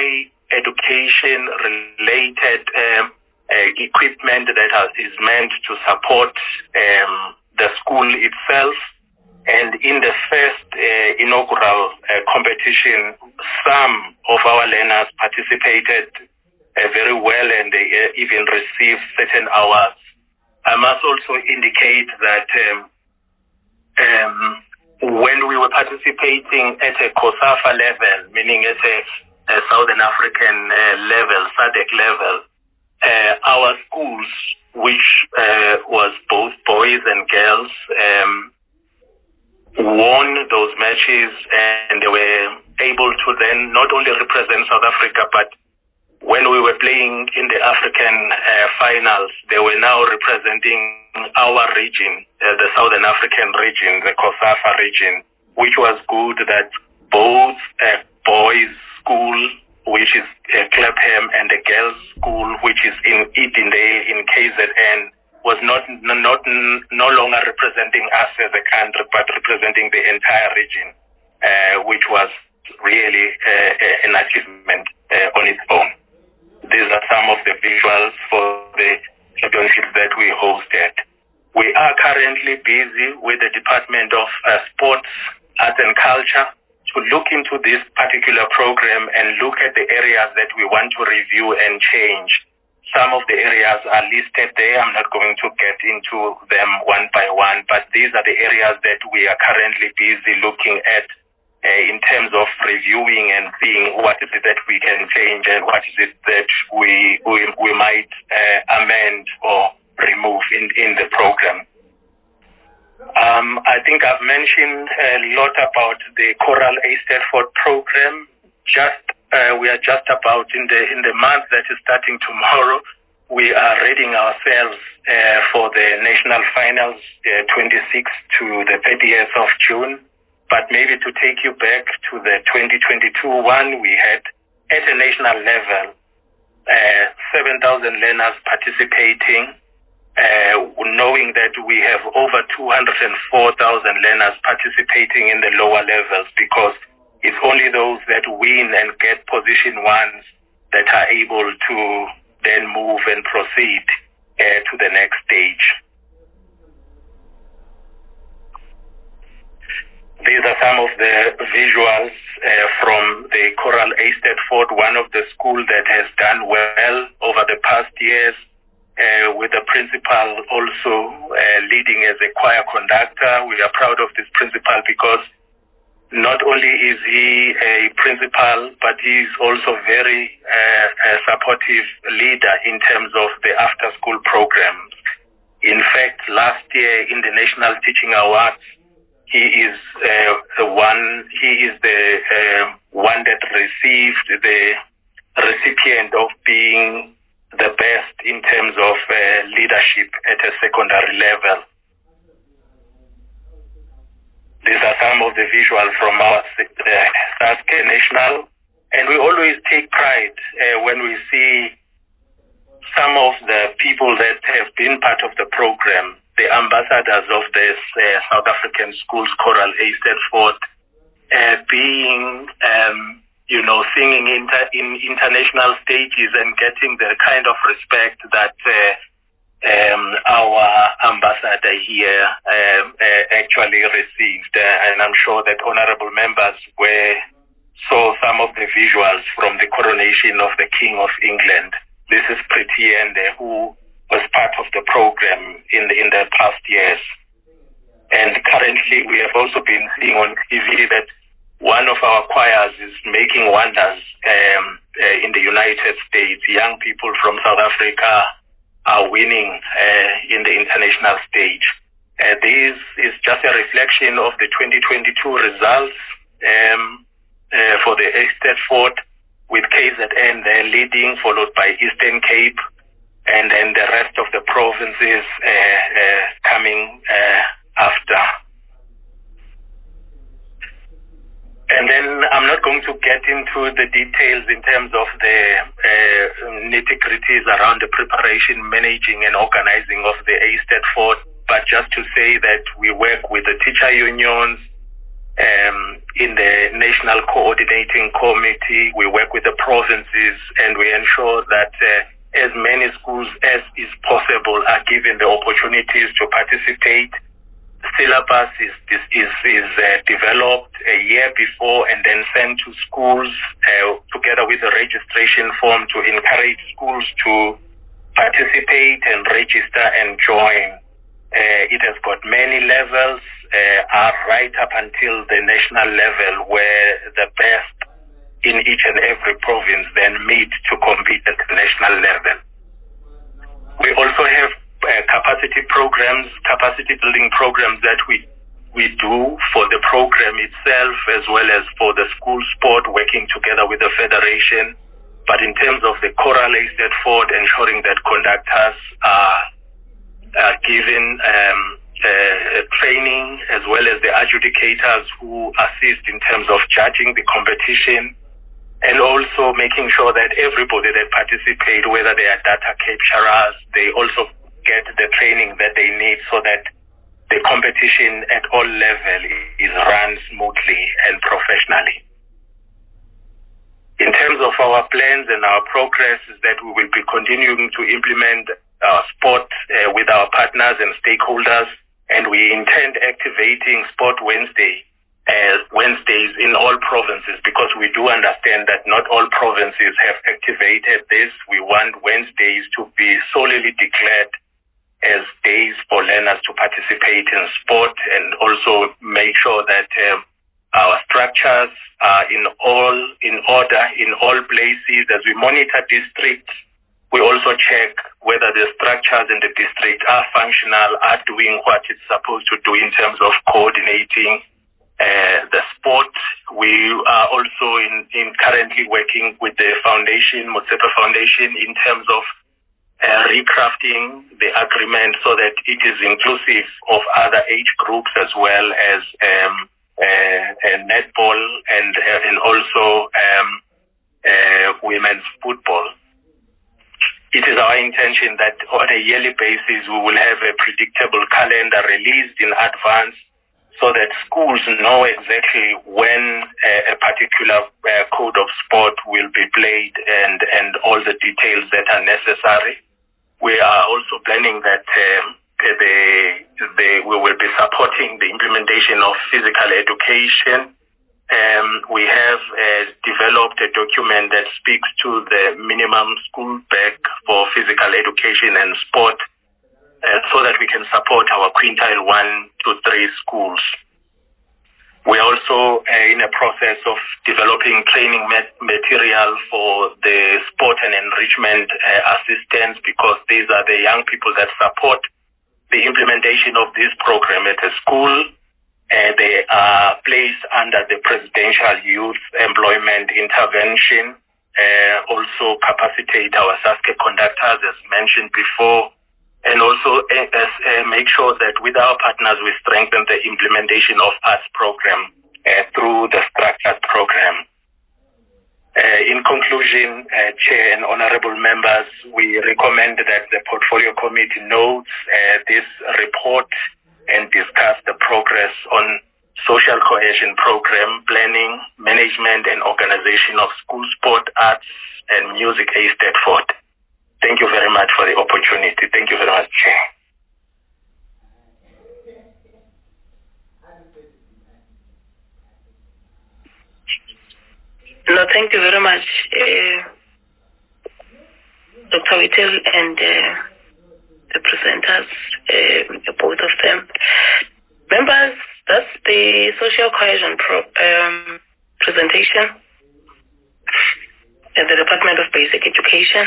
education-related um, Uh, equipment that has, is meant to support um, the school itself. And in the first uh, inaugural uh, competition, some of our learners participated uh, very well, and they uh, even received certain awards. I must also indicate that um, um, when we were participating at a COSAFA level, meaning at a, a Southern African uh, level, S A D C level, Uh, our schools, which uh, was both boys and girls, um, won those matches, and they were able to then not only represent South Africa, but when we were playing in the African uh, finals, they were now representing our region, uh, the Southern African region, the COSAFA region, which was good that both uh, boys' school, which is uh, Clapham, and the girls' school, which is in Edendale in K Z N, was not not no longer representing us as a country, but representing the entire region, uh, which was really uh, an achievement uh, on its own. These are some of the visuals for the championships that we hosted. We are currently busy with the Department of uh, Sports, Arts and Culture to look into this particular program and look at the areas that we want to review and change. Some of the areas are listed there. I'm not going to get into them one by one, but these are the areas that we are currently busy looking at uh, in terms of reviewing and seeing what is it that we can change and what is it that we we, we might uh, amend or remove in, in the program. Um, I think I've mentioned a lot about the Coral A. Stafford program. Just uh, we are just about in the in the month that is starting tomorrow. We are readying ourselves uh, for the national finals, uh, twenty-sixth to the thirtieth of June. But maybe to take you back to the twenty twenty-two one, we had at a national level uh, seven thousand learners participating. Uh, knowing that we have over two hundred four thousand learners participating in the lower levels, because it's only those that win and get position ones that are able to then move and proceed uh, to the next stage. These are some of the visuals uh, from the Coral A. Stafford, one of the schools that has done well over the past years. Uh, with the principal also uh, leading as a choir conductor. We are proud of this principal because not only is he a principal, but he is also very uh, a supportive leader in terms of the after-school programs. In fact, last year in the National Teaching Awards, he is uh, the one. He is the uh, one that received the recipient of being the best in terms of uh, leadership at a secondary level. These are some of the visuals from our uh, SASCA National, and we always take pride uh, when we see some of the people that have been part of the program, the ambassadors of this uh, South African schools, Coral A. Stafford, uh, being um, you know, singing inter, in international stages and getting the kind of respect that uh, um, our ambassador here um, uh, actually received. Uh, and I'm sure that honorable members were saw some of the visuals from the coronation of the King of England. This is Pretty Yende, who was part of the program in the, in the past years. And currently we have also been seeing on T V that one of our choirs is making wonders um, uh, in the United States. Young people from South Africa are winning uh, in the international stage. Uh, this is just a reflection of the twenty twenty-two results um, uh, for the A. Stafford, with K Z N there leading, followed by Eastern Cape, and then the rest of the provinces uh, uh, coming uh, after. And then I'm not going to get into the details in terms of the uh, nitty-gritties around the preparation, managing and organizing of the A. Stafford, but just to say that we work with the teacher unions um, in the National Coordinating Committee. We work with the provinces, and we ensure that uh, as many schools as is possible are given the opportunities to participate. Syllabus is is is, is uh, developed a year before and then sent to schools uh, together with a registration form to encourage schools to participate and register and join. Uh, it has got many levels, uh, are right up until the national level, where the best in each and every province then meet to compete at the national level. We also have Uh, capacity programs, capacity building programs that we we do for the program itself as well as for the school sport, working together with the federation. But in terms of the Coral A. Stafford, ensuring that conductors are, are given um, uh, training as well as the adjudicators who assist in terms of judging the competition, and also making sure that everybody that participate, whether they are data capturers, they also get the training that they need so that the competition at all levels is run smoothly and professionally. In terms of our plans and our progress, is that we will be continuing to implement our sport uh, with our partners and stakeholders, and we intend activating Sport Wednesday uh, Wednesdays in all provinces, because we do understand that not all provinces have activated this. We want Wednesdays to be solely declared as days for learners to participate in sport, and also make sure that um, our structures are in all in order in all places. As we monitor districts, we also check whether the structures in the district are functional, are doing what it's supposed to do in terms of coordinating uh, the sport. We are also in, in currently working with the foundation, Motsepe Foundation, in terms of uh, recrafting the agreement so that it is inclusive of other age groups, as well as um, uh, uh, netball and, uh, and also um, uh, women's football. It is our intention that on a yearly basis we will have a predictable calendar released in advance, so that schools know exactly when uh, a particular uh, code of sport will be played, and, and all the details that are necessary. We are also planning that um, the, the, we will be supporting the implementation of physical education. Um, we have uh, developed a document that speaks to the minimum school bag for physical education and sport, uh, so that we can support our quintile one to three schools. We are also uh, in a process of developing training mat- material for the sport and enrichment uh, assistants, because these are the young people that support the implementation of this program at the school. Uh, they are placed under the Presidential Youth Employment Intervention. Uh, also capacitate our SASCA conductors, as mentioned before, and also uh, uh, make sure that with our partners we strengthen the implementation of arts program uh, through the structured program. Uh, in conclusion, uh, Chair and honorable members, we recommend that the Portfolio Committee notes uh, this report and discuss the progress on social cohesion program, planning, management and organization of school sport, arts and music A Stedford. Thank you very much for the opportunity. Thank you very much, Chair. No, thank you very much, uh, Doctor Whittle and uh, the presenters, uh, both of them. Members, that's the social cohesion pro, um, presentation at the Department of Basic Education.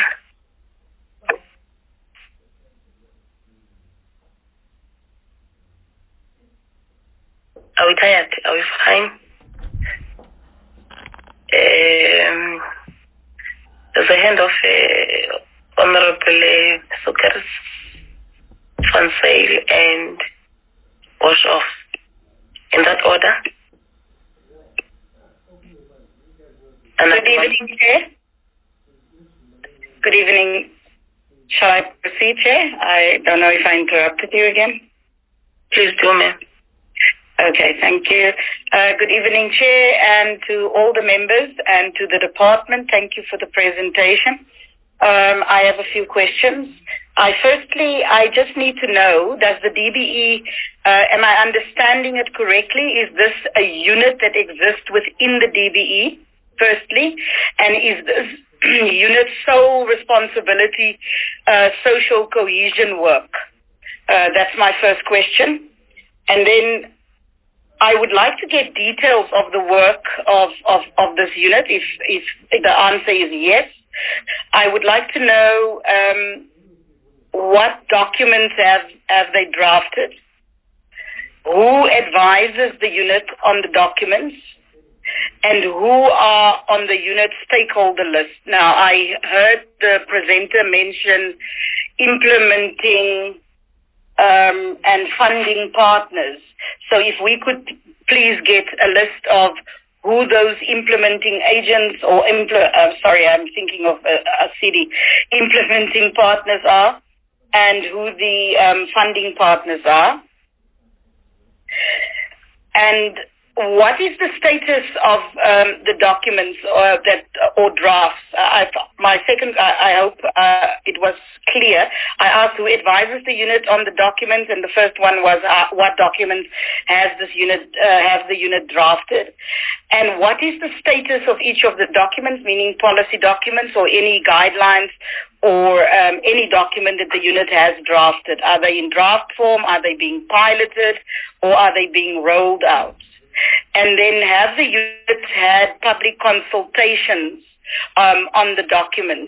Are we tired? Are we fine? Um, there's a hand of uh, Honorable uh, Sukers, Van Sale and Wash Off. In that order. And Good evening, Chair. Good evening. Shall I proceed, Chair? I don't know if I interrupted you again. Please do, ma'am. Okay, thank you. Uh, good evening, Chair, and to all the members and to the department. Thank you for the presentation. Um, I have a few questions. I firstly, I just need to know, does the D B E, uh, am I understanding it correctly? Is this a unit that exists within the D B E, firstly? And is this unit's sole responsibility uh, social cohesion work? Uh, that's my first question. And then I would like to get details of the work of, of, of this unit, if, if the answer is yes. I would like to know um, what documents have, have they drafted, who advises the unit on the documents, and who are on the unit stakeholder list. Now, I heard the presenter mention implementing um, and funding partners. So if we could please get a list of who those implementing agents or, impl- uh, sorry, I'm thinking of a, a city, implementing partners are, and who the um, funding partners are. And what is the status of um, the documents or that or drafts? Uh, I, my second, I, I hope uh, it was clear. I asked who advises the unit on the documents, and the first one was uh, what documents has this unit uh, have the unit drafted, and what is the status of each of the documents, meaning policy documents or any guidelines or um, any document that the unit has drafted. Are they in draft form? Are they being piloted, or are they being rolled out? And then have the units had public consultations um, on the documents?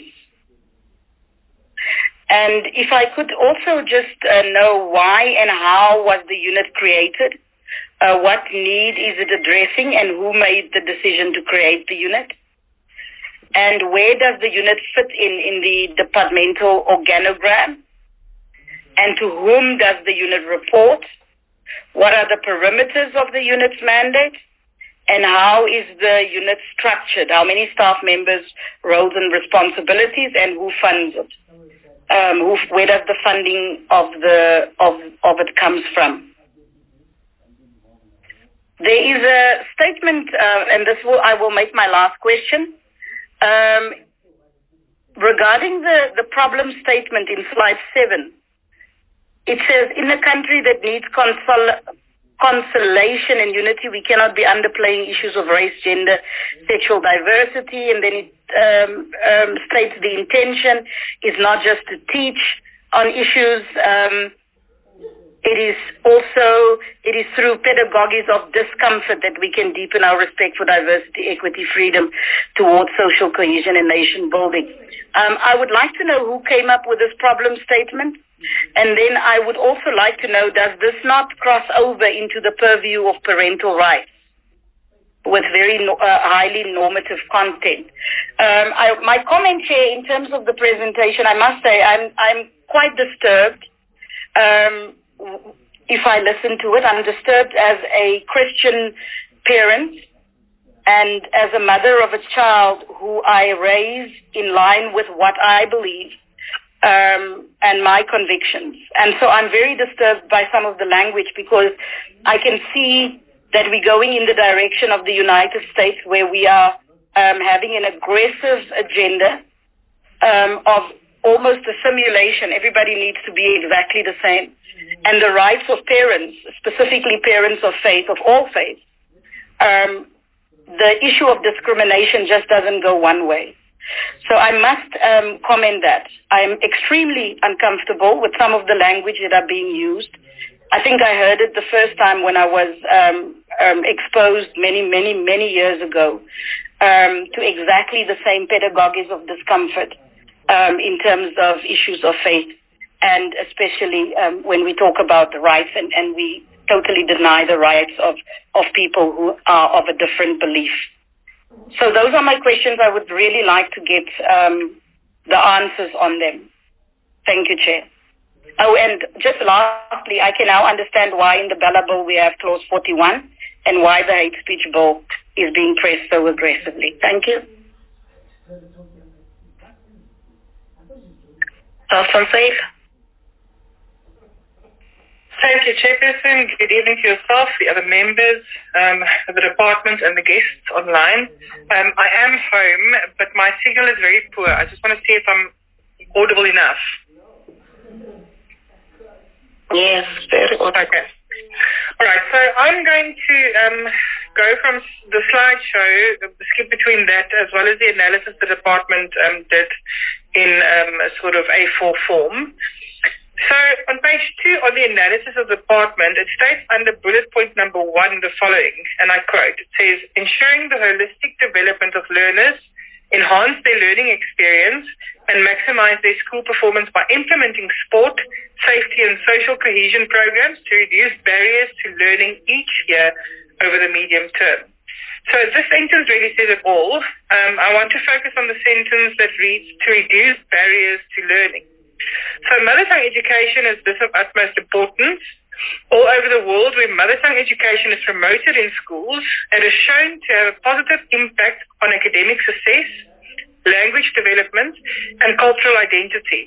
And if I could also just uh, know why and how was the unit created? Uh, what need is it addressing, and who made the decision to create the unit? And where does the unit fit in in the departmental organogram? And to whom does the unit report? What are the perimeters of the unit's mandate? And how is the unit structured? How many staff members, roles and responsibilities, and who funds it? Um, who, where does the funding of the of of it comes from? There is a statement, uh, and this will I will make my last question. Um, regarding the, the problem statement in slide seven, it says, in a country that needs consol- consolation and unity, we cannot be underplaying issues of race, gender, sexual diversity, and then it um, um, states the intention is not just to teach on issues, um, it is also, it is through pedagogies of discomfort that we can deepen our respect for diversity, equity, freedom towards social cohesion and nation building. Um, I would like to know who came up with this problem statement. And then I would also like to know, does this not cross over into the purview of parental rights with very no, uh, highly normative content? Um, I, my comment here in terms of the presentation, I must say I'm, I'm quite disturbed. Um, if I listen to it, I'm disturbed as a Christian parent and as a mother of a child who I raise in line with what I believe um, and my convictions. And so I'm very disturbed by some of the language, because I can see that we're going in the direction of the United States, where we are um, having an aggressive agenda um, of almost a simulation. Everybody needs to be exactly the same. And the rights of parents, specifically parents of faith, of all faiths, um, the issue of discrimination just doesn't go one way. So I must um, comment that I'm extremely uncomfortable with some of the language that are being used. I think I heard it the first time when I was um, um, exposed many, many, many years ago um, to exactly the same pedagogies of discomfort um, in terms of issues of faith, and especially um, when we talk about the rights and, and we totally deny the rights of, of people who are of a different belief. So those are my questions. I would really like to get um, the answers on them. Thank you, Chair. Oh, and just lastly, I can now understand why in the Bella Bill we have clause forty-one and why the hate speech bill is being pressed so aggressively. Thank you. Awesome, safe. Thank you, Chairperson. Good evening to yourself, the other members um, of the department and the guests online. Um, I am home, but my signal is very poor. I just want to see if I'm audible enough. Yes, very audible. Okay. All right, so I'm going to um, go from the slideshow, skip between that, as well as the analysis the department um, did in um, a sort of A four form. So on page two on the analysis of the department, it states under bullet point number one the following, and I quote, it says, ensuring the holistic development of learners, enhance their learning experience, and maximize their school performance by implementing sport, safety and social cohesion programs to reduce barriers to learning each year over the medium term. So this sentence really says it all. Um, I want to focus on the sentence that reads, to reduce barriers to learning. So mother tongue education is this of utmost importance. All over the world where mother tongue education is promoted in schools, it is shown to have a positive impact on academic success, language development, and cultural identity.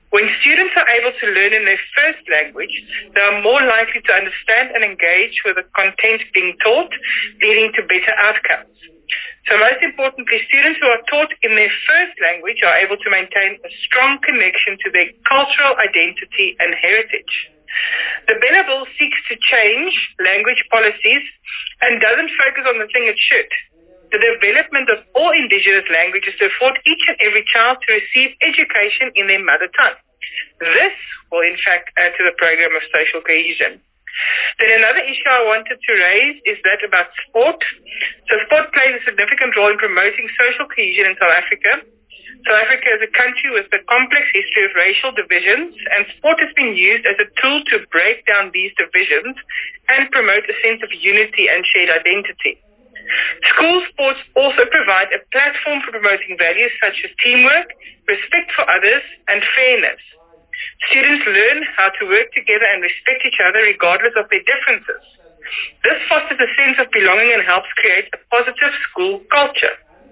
When students are able to learn in their first language, they are more likely to understand and engage with the content being taught, leading to better outcomes. So most importantly, students who are taught in their first language are able to maintain a strong connection to their cultural identity and heritage. The Bella Bill seeks to change language policies and doesn't focus on the thing it should, the development of all indigenous languages to afford each and every child to receive education in their mother tongue. This will in fact add to the program of social cohesion. Then another issue I wanted to raise is that about sport. So sport plays a significant role in promoting social cohesion in South Africa. South Africa is a country with a complex history of racial divisions, and sport has been used as a tool to break down these divisions and promote a sense of unity and shared identity. School sports also provide a platform for promoting values such as teamwork, respect for others, and fairness. Students learn how to work together and respect each other regardless of their differences. This fosters a sense of belonging and helps create a positive school culture.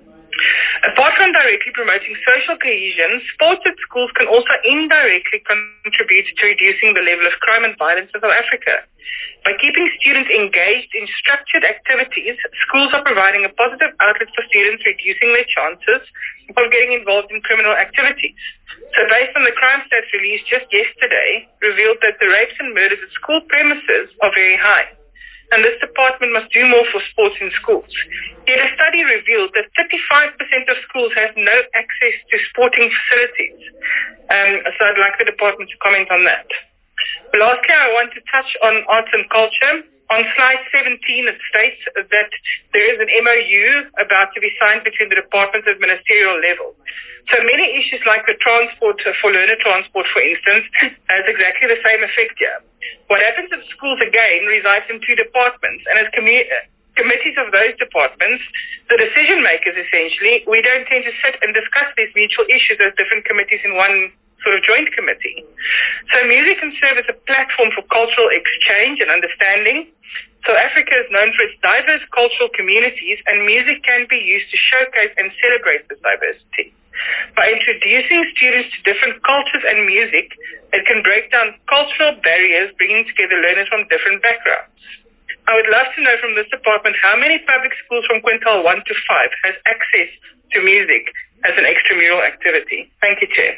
Apart from directly promoting social cohesion, sports at schools can also indirectly contribute to reducing the level of crime and violence in South Africa. By keeping students engaged in structured activities, schools are providing a positive outlet for students, reducing their chances of getting involved in criminal activities. So based on the crime stats released just yesterday, revealed that the rapes and murders at school premises are very high. And this department must do more for sports in schools. Yet a study revealed that thirty-five percent of schools have no access to sporting facilities. Um, so I'd like the department to comment on that. Lastly, I want to touch on arts and culture. On slide seventeen, it states that there is an M O U about to be signed between the departments at ministerial level. So many issues like the transport for learner transport, for instance, has exactly the same effect here. What happens at schools, again, resides in two departments, and as commu- committees of those departments, the decision makers essentially, we don't tend to sit and discuss these mutual issues as different committees in one sort of joint committee. So music can serve as a platform for cultural exchange and understanding. South Africa is known for its diverse cultural communities, and music can be used to showcase and celebrate this diversity. By introducing students to different cultures and music, it can break down cultural barriers, bringing together learners from different backgrounds. I would love to know from this department how many public schools from quintile one to five has access to music as an extramural activity. Thank you, Chair.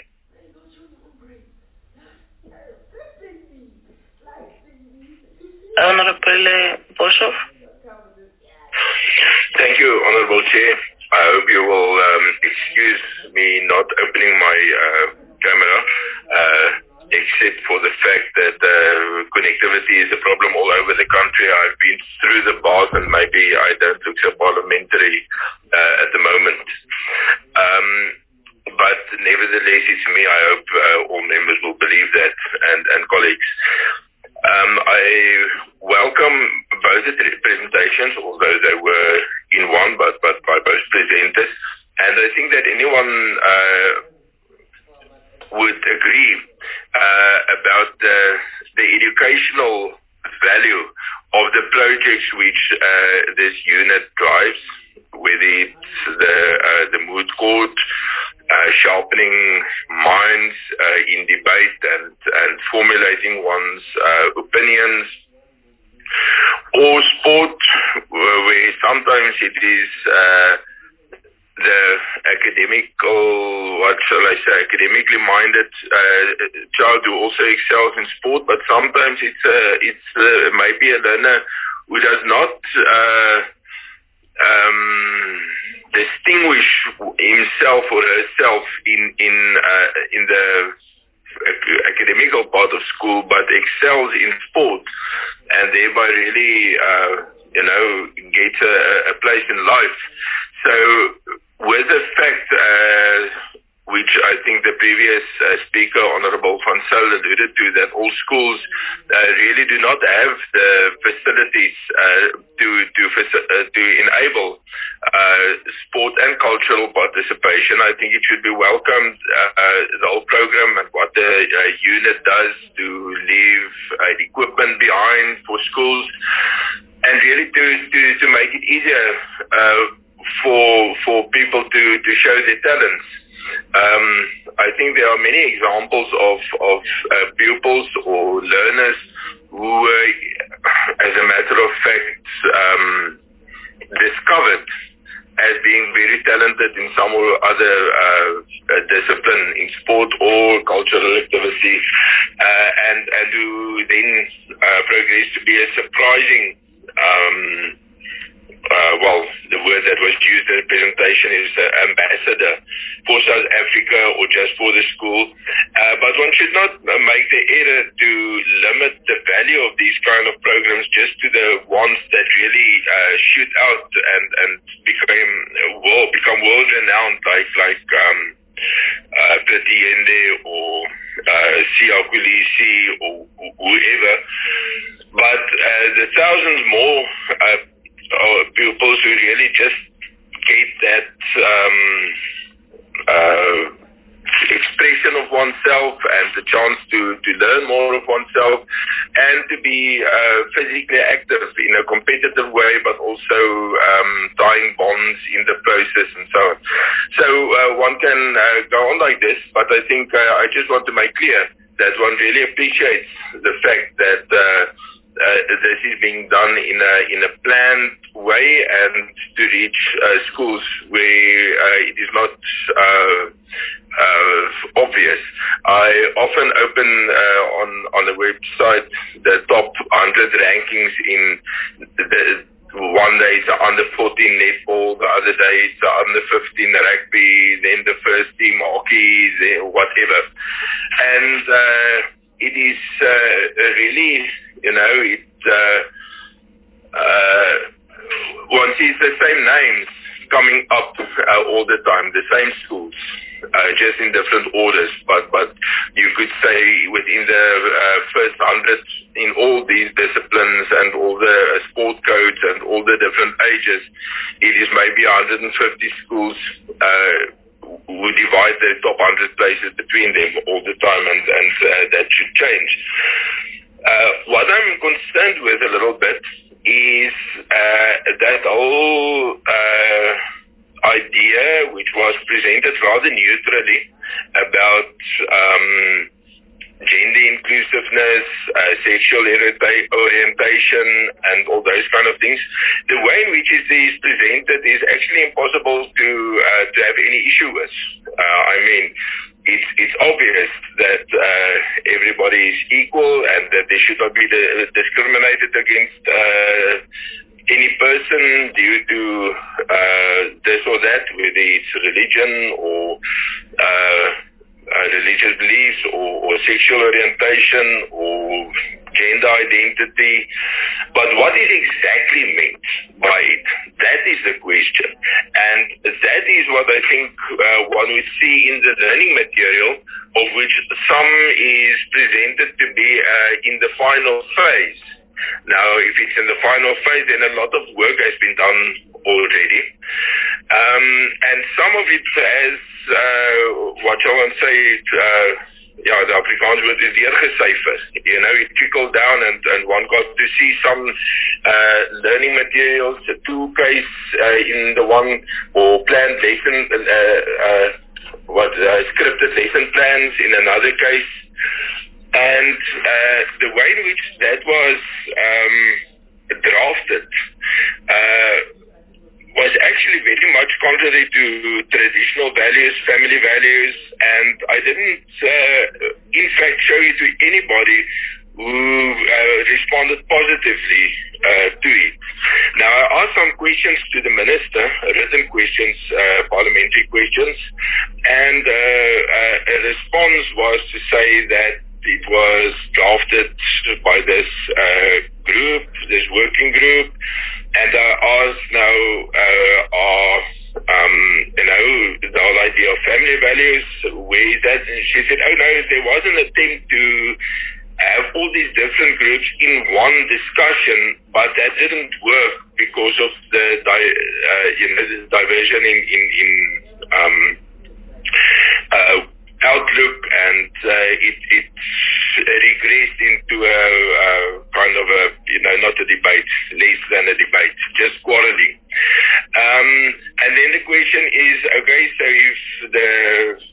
Honorable Boshoff. Thank you, Honorable Chair. I hope you will um, excuse me not opening my uh, camera, uh, except for the fact that uh, connectivity is a problem all over the country. I've been through the bars and maybe I don't look so parliamentary uh, at the moment. Um, but nevertheless, it's me. I hope uh, all members will believe that, and, and colleagues. Um, I welcome both the presentations, although they were in one, but, but by both presenters. And I think that anyone uh, would agree uh, about the, the educational value of the projects which uh, this unit drives, whether it's the, uh, the moot court, Uh, sharpening minds uh, in debate and, and formulating one's uh, opinions, or sport, where sometimes it is uh, the academical, what shall I say, academically minded uh, child who also excels in sport, but sometimes it's uh, it's uh, maybe a learner who does not uh, um, distinguish himself or herself in in uh, in the academical part of school, but excels in sport, and thereby really uh, you know gets a, a place in life. So, with the fact, uh, which I think the previous uh, speaker, Honorable Van Zyl, alluded to, that all schools uh, really do not have the facilities uh, to to uh, to enable uh, sport and cultural participation. I think it should be welcomed, uh, uh, the whole program and what the uh, unit does to leave uh, equipment behind for schools, and really to to, to make it easier uh, for for people to, to show their talents. Um, I think there are many examples of, of uh, pupils or learners who, uh, as a matter of fact, um, discovered as being very talented in some or other uh, uh, discipline, in sport or cultural activity, uh, and, and who then uh, progressed to be a surprising, um, uh, well, the word that was used in the presentation is uh, ambassador for South Africa or just for the school. Uh, but one should not make the error to limit the value of these kind of programs just to the ones that really uh, shoot out and, and become, world, become world-renowned, like, like um, uh, Pretty Yende or uh, Siya Kolisi or whoever. But uh, the thousands more uh, uh, pupils who really just get that um, uh, expression of oneself and the chance to, to learn more of oneself and to be uh, physically active in a competitive way, but also um, tying bonds in the process and so on. So uh, one can uh, go on like this, but I think uh, I just want to make clear that one really appreciates the fact that uh, uh, this is being done in a in a planned way and to reach uh, schools where uh, it is not uh, uh, obvious. I often open uh, on on the website the top one hundred rankings in the. One day it's under fourteen netball, the other day it's under fifteen rugby, then the first team hockey, then whatever. And uh, it is uh, really, you know, it uh, uh, one sees the same names coming up uh, all the time, the same schools, uh, just in different orders. But but you could say within the uh, first hundred in all these disciplines and all the sport codes and all the different ages, it is maybe one hundred fifty schools uh, who divide the top one hundred places between them all the time, and, and uh, that should change. Uh, what I'm concerned with a little bit is uh, that whole uh, idea, which was presented rather neutrally, about um, gender inclusiveness, uh, sexual orientation, and all those kind of things. The way in which it is presented is actually impossible to uh, to have any issue with. Uh, I mean, it's it's obvious that uh, everybody is equal and that they should not be de- discriminated against uh, any person due to uh, this or that, whether it's religion or uh, uh, religious beliefs or, or sexual orientation or gender identity. But what is exactly meant by it? That is the question. And that is what I think uh, one would see in the learning material, of which some is presented to be uh, in the final phase. Now, if it's in the final phase, then a lot of work has been done already. Um, and some of it has, uh, what shall I say, uh, yeah, the Afrikaans word is deurgesyfer. You know, it trickled down and, and one got to see some uh, learning materials, a tool case uh, in the one, or planned lesson, uh, uh, what, uh, scripted lesson plans in another case. And uh, the way in which that was um, drafted uh, was actually very much contrary to traditional values, family values, and I didn't, uh, in fact, show it to anybody who uh, responded positively uh, to it. Now, I asked some questions to the minister, written questions, uh, parliamentary questions, and uh, uh, a response was to say that it was drafted by this uh, group, this working group, and I asked now, uh, are, um, you know, the whole idea of family values, where is that? And she said, oh no, there was an attempt to have all these different groups in one discussion, but that didn't work because of the, di- uh, you know, the diversion in, in, in um, uh, outlook, and uh, it, it regressed into a, a kind of a, you know, not a debate, less than a debate, just quarreling. Um, and then the question is, okay, so if the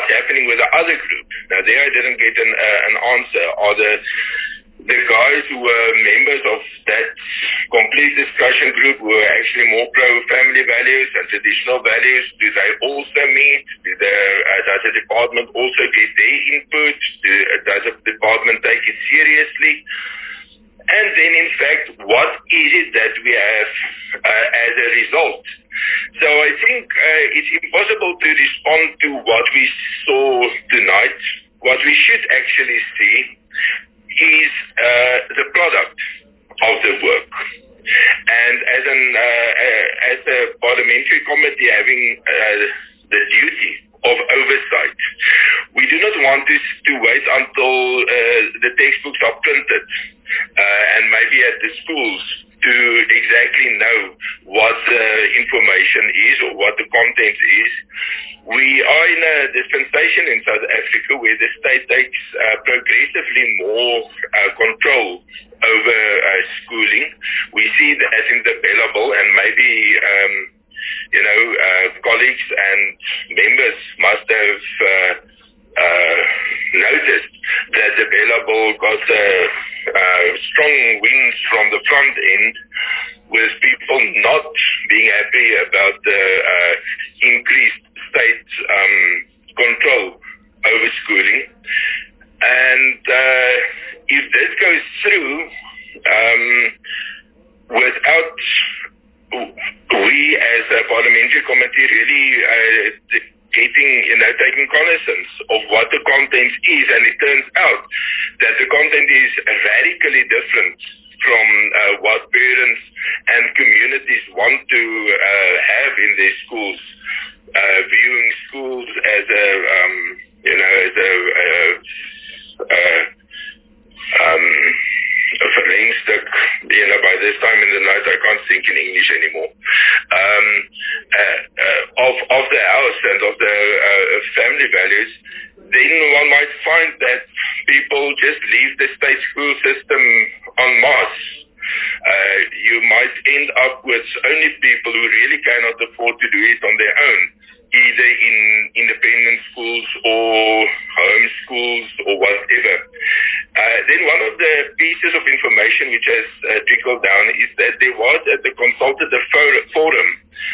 what's happening with the other group? Now there I didn't get an, uh, an answer. Are the the guys who were members of that complete discussion group who were actually more pro-family values and traditional values, do they also meet? Do the, uh, does the department also get their input? Do, uh, does the department take it seriously? And then, in fact, what is it that we have uh, as a result? So I think uh, it's impossible to respond to what we saw tonight. What we should actually see is uh, the product of the work. And as an uh, uh, as a parliamentary committee having uh, the duty of oversight, we do not want to, to wait until uh, the textbooks are printed uh, and maybe at the schools to exactly know what the information is or what the content is. We are in a dispensation in South Africa where the state takes uh, progressively more uh, control over uh, schooling. We see that in the Bellable, and maybe um, you know uh, colleagues and members must have uh, uh, noticed that the Bellable got uh, uh, strong winds from the front end, with people not being happy about the uh, increased state um, control over schooling. And uh, if this goes through, um, without we as a parliamentary committee really uh, getting, you know, taking cognizance of what the content is, and it turns out that the content is radically different from uh, what parents and communities want to uh, have in their schools, uh, viewing schools as a, um, you know, as a, uh, uh, um, a verlengstuk, you know, by this time in the night I can't think in English anymore, um, uh, uh, of, of the house and of the uh, family values, then one might find that people just leave the state school system en masse. Uh, you might end up with only people who really cannot afford to do it on their own, either in independent schools or home schools or whatever. Uh, then one of the pieces of information which has uh, trickled down is that there was at the consultative forum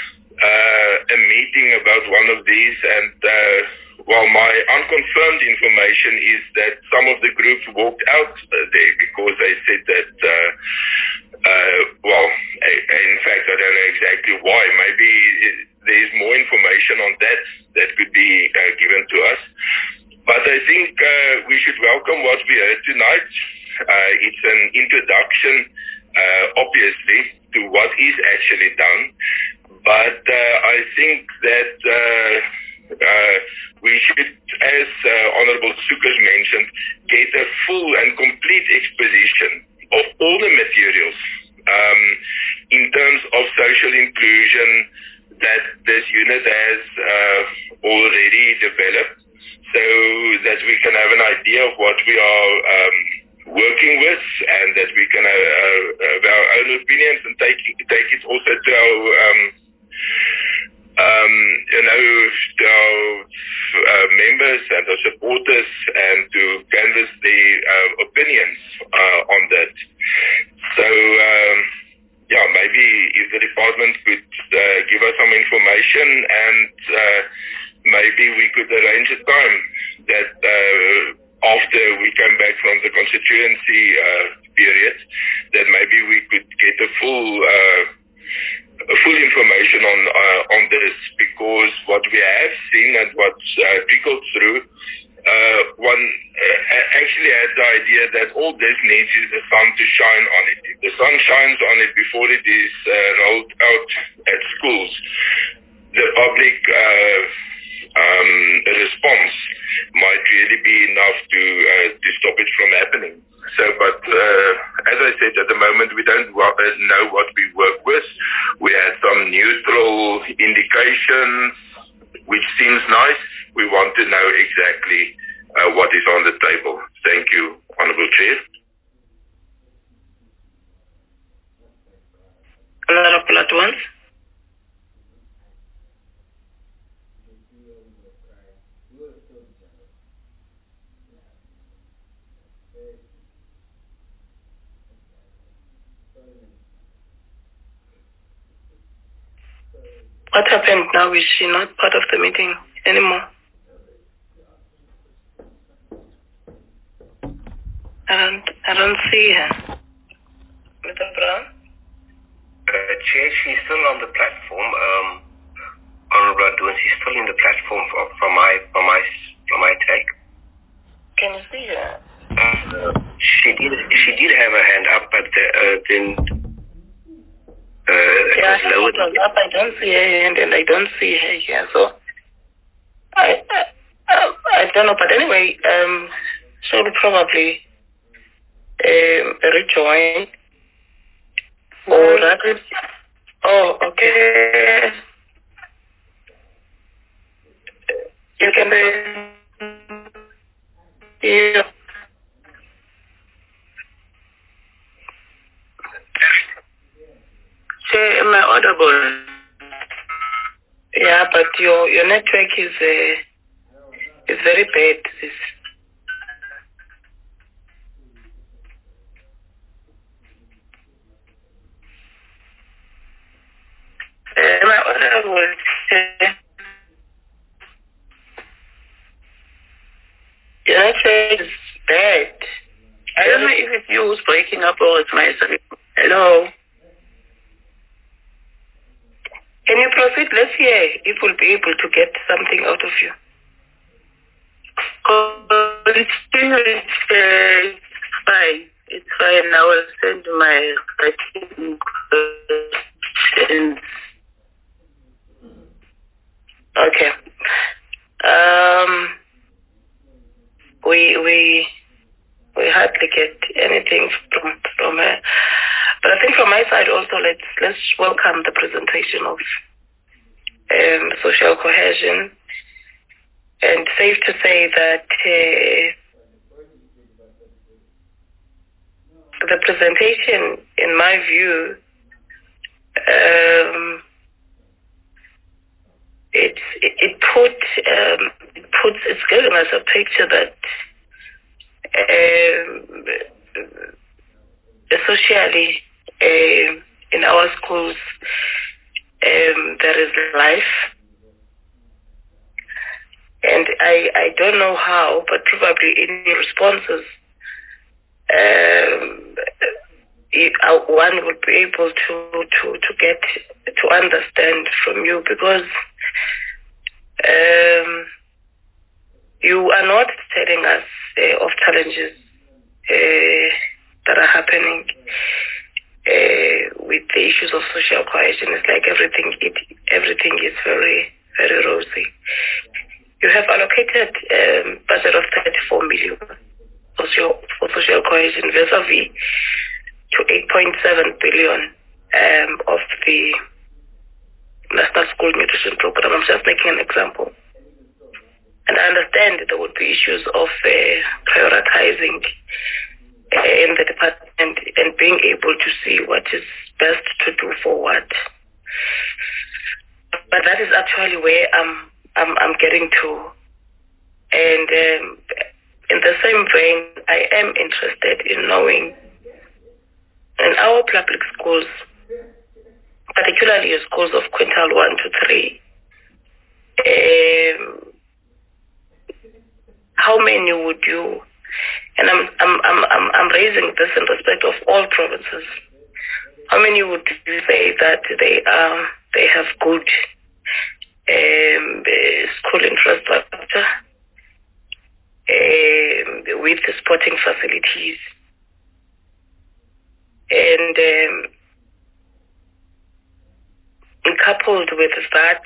uh, a meeting about one of these, and uh, well, my unconfirmed information is that some of the groups walked out uh, there because they said that, uh, uh, well, in fact, I don't know exactly why. Maybe there's more information on that that could be uh, given to us. But I think uh, we should welcome what we heard tonight. Uh, it's an introduction, uh, obviously, to what is actually done. But uh, I think that uh, uh, we should, as uh, Honorable Sukkers mentioned, get a full and complete exposition of all the materials um, in terms of social inclusion that this unit has uh, already developed, so that we can have an idea of what we are um, working with, and that we can have, uh, have our own opinions and take, take it also to our um, Um, you know, to our uh, members and our supporters, and to canvass the uh, opinions uh, on that. So, um, yeah, maybe if the department could uh, give us some information, and uh, maybe we could arrange a time that uh, after we come back from the constituency uh, period, that maybe we could get a full uh, full information on uh, on this, because what we have seen and what's uh, trickled through, uh, one uh, actually had the idea that all this needs is the sun to shine on it. If the sun shines on it before it is uh, rolled out at schools, the public uh, um, response might really be enough to uh, to stop it from happening. So, but uh, as I said, at the moment we don't wa- uh, know what we work with. We had some neutral indications, which seems nice. We want to know exactly uh, what is on the table. Thank you, Honourable Chair. Honourable Adwans. What happened now? Is she not part of the meeting anymore? I don't, I don't see her. Mister Brown? Uh, Chair, she's still on the platform. Um, Honorable Adwin, she's still in the platform from, from my from my from my take. Can you see her? Uh, she did she did have her hand up, but the, uh, then uh, it yeah, was lowered. Was up. I don't see her hand, and I don't see her here. So I I, I, I don't know. But anyway, um, she'll probably um, rejoin. Or rather, oh, okay. You can be, yeah. Say, am I audible? Yeah, but your your network is uh, is very bad. It's, uh, am I audible? Your network is bad. I don't know if it's you who's breaking up or it's my side. Hello? Can you proceed? Let's hear if we'll be able to get something out of you. Oh, it's, it's, uh, it's fine. It's fine. I will send my questions. Okay. Um, we we we hardly get anything from from her, but I think from my side also let's let's welcome the presentation of um, social cohesion, and safe to say that uh, the presentation, in my view, um, it it put um, it puts it's giving us a picture that um, socially um, in our schools um, there is life, and I I don't know how, but probably in your responses, um, it, uh, one would be able to to to get to understand from you, because um, you are not telling us uh, of challenges uh, that are happening uh, with the issues of social cohesion. It's like everything it everything is very very rosy. You have allocated um, budget of thirty-four million social, for social cohesion vis-a-vis to eight point seven billion um, of the National School Nutrition Program. I'm just making an example. And I understand there would be issues of uh, prioritizing uh, in the department and being able to see what is best to do forward. But that is actually where I'm I'm, I'm getting to. And um, in the same vein, I am interested in knowing in our public schools, particularly schools of quintile one to three, um, how many would you, and I'm, I'm, I'm, I'm, I'm raising this in respect of all provinces, how many would you say that they are, they have good um, school infrastructure um, with the sporting facilities, and um, coupled with that,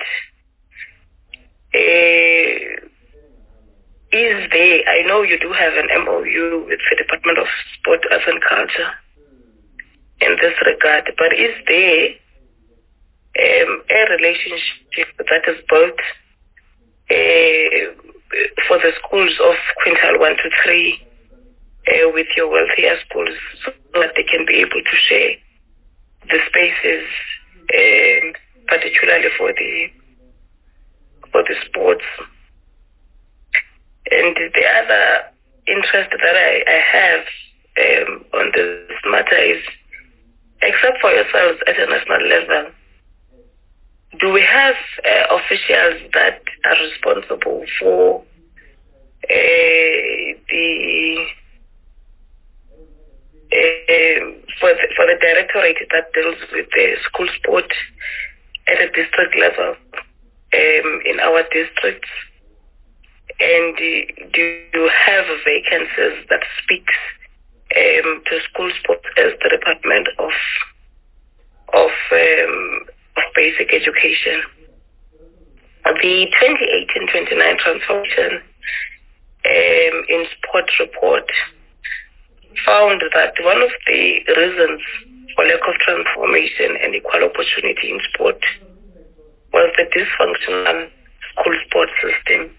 uh, is there, I know you do have an M O U with the Department of Sport, Arts and Culture in this regard, but is there um, a relationship that is built uh, for the schools of quintile one to three uh, with your wealthier schools, so that they can be able to share the spaces, um, particularly for the for the sports? And the other interest that I, I have um, on this matter is except for yourselves at a national level, do we have uh, officials that are responsible for uh, the uh, for the, for the directorate that deals with the school sport at a district level um, in our districts? And uh, do you have vacancies that speaks um, to school sports as the Department of of um, of Basic Education? The twenty eighteen twenty-nine transformation um, in sport report found that one of the reasons for lack of transformation and equal opportunity in sport was the dysfunctional school sport system.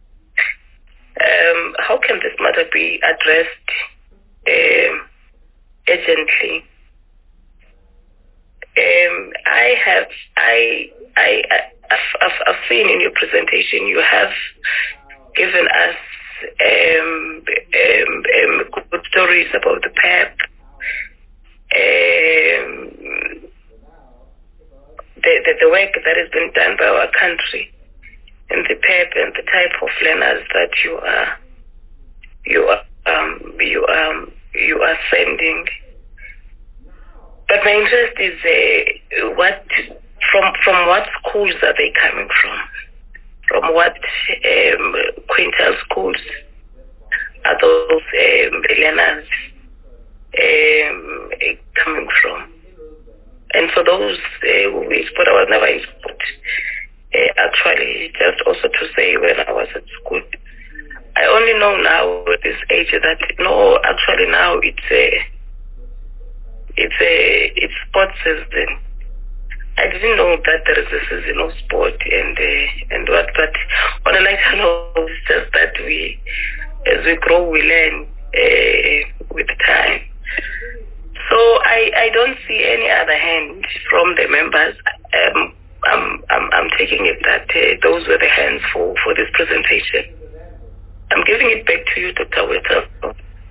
Um, how can this matter be addressed um, urgently? Um, I have, I, I, I've, I've, I've seen in your presentation you have given us um, um, um, good stories about the P E P, um, the, the the work that has been done by our country, and the P E P and the type of learners that you are, you are, um, you um, you are sending. But my interest is uh, what from from what schools are they coming from? From what um, quintile schools are those um, learners um, coming from? And for those uh, who in sport, I was never in sport. Uh, actually, just also to say when I was at school, I only know now at this age that no, actually now it's a it's a it's sports season. I didn't know that there is a season of sport and uh, and what, but what I like to know is just that we, as we grow, we learn uh, with time. So I, I don't see any other hand from the members. Um, I'm I'm I'm taking it that uh, those were the hands for, for this presentation. I'm giving it back to you, Doctor Whittle.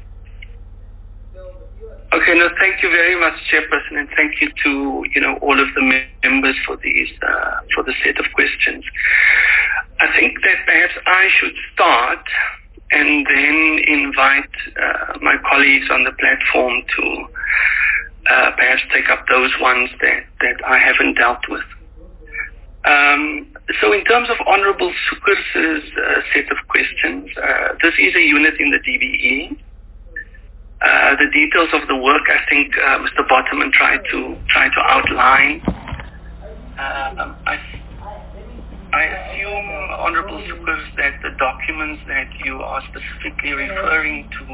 Okay, no, thank you very much, Chairperson, and thank you to, you know, all of the members for these, uh, for the set of questions. I think that perhaps I should start and then invite uh, my colleagues on the platform to uh, perhaps take up those ones that, that I haven't dealt with. Um, so in terms of Honorable Sukers's uh, set of questions, uh, this is a unit in the D B E. Uh, the details of the work, I think uh, Mister Bottoman tried to try to outline. Uh, um, I, I assume, Honorable Sukers, that the documents that you are specifically referring to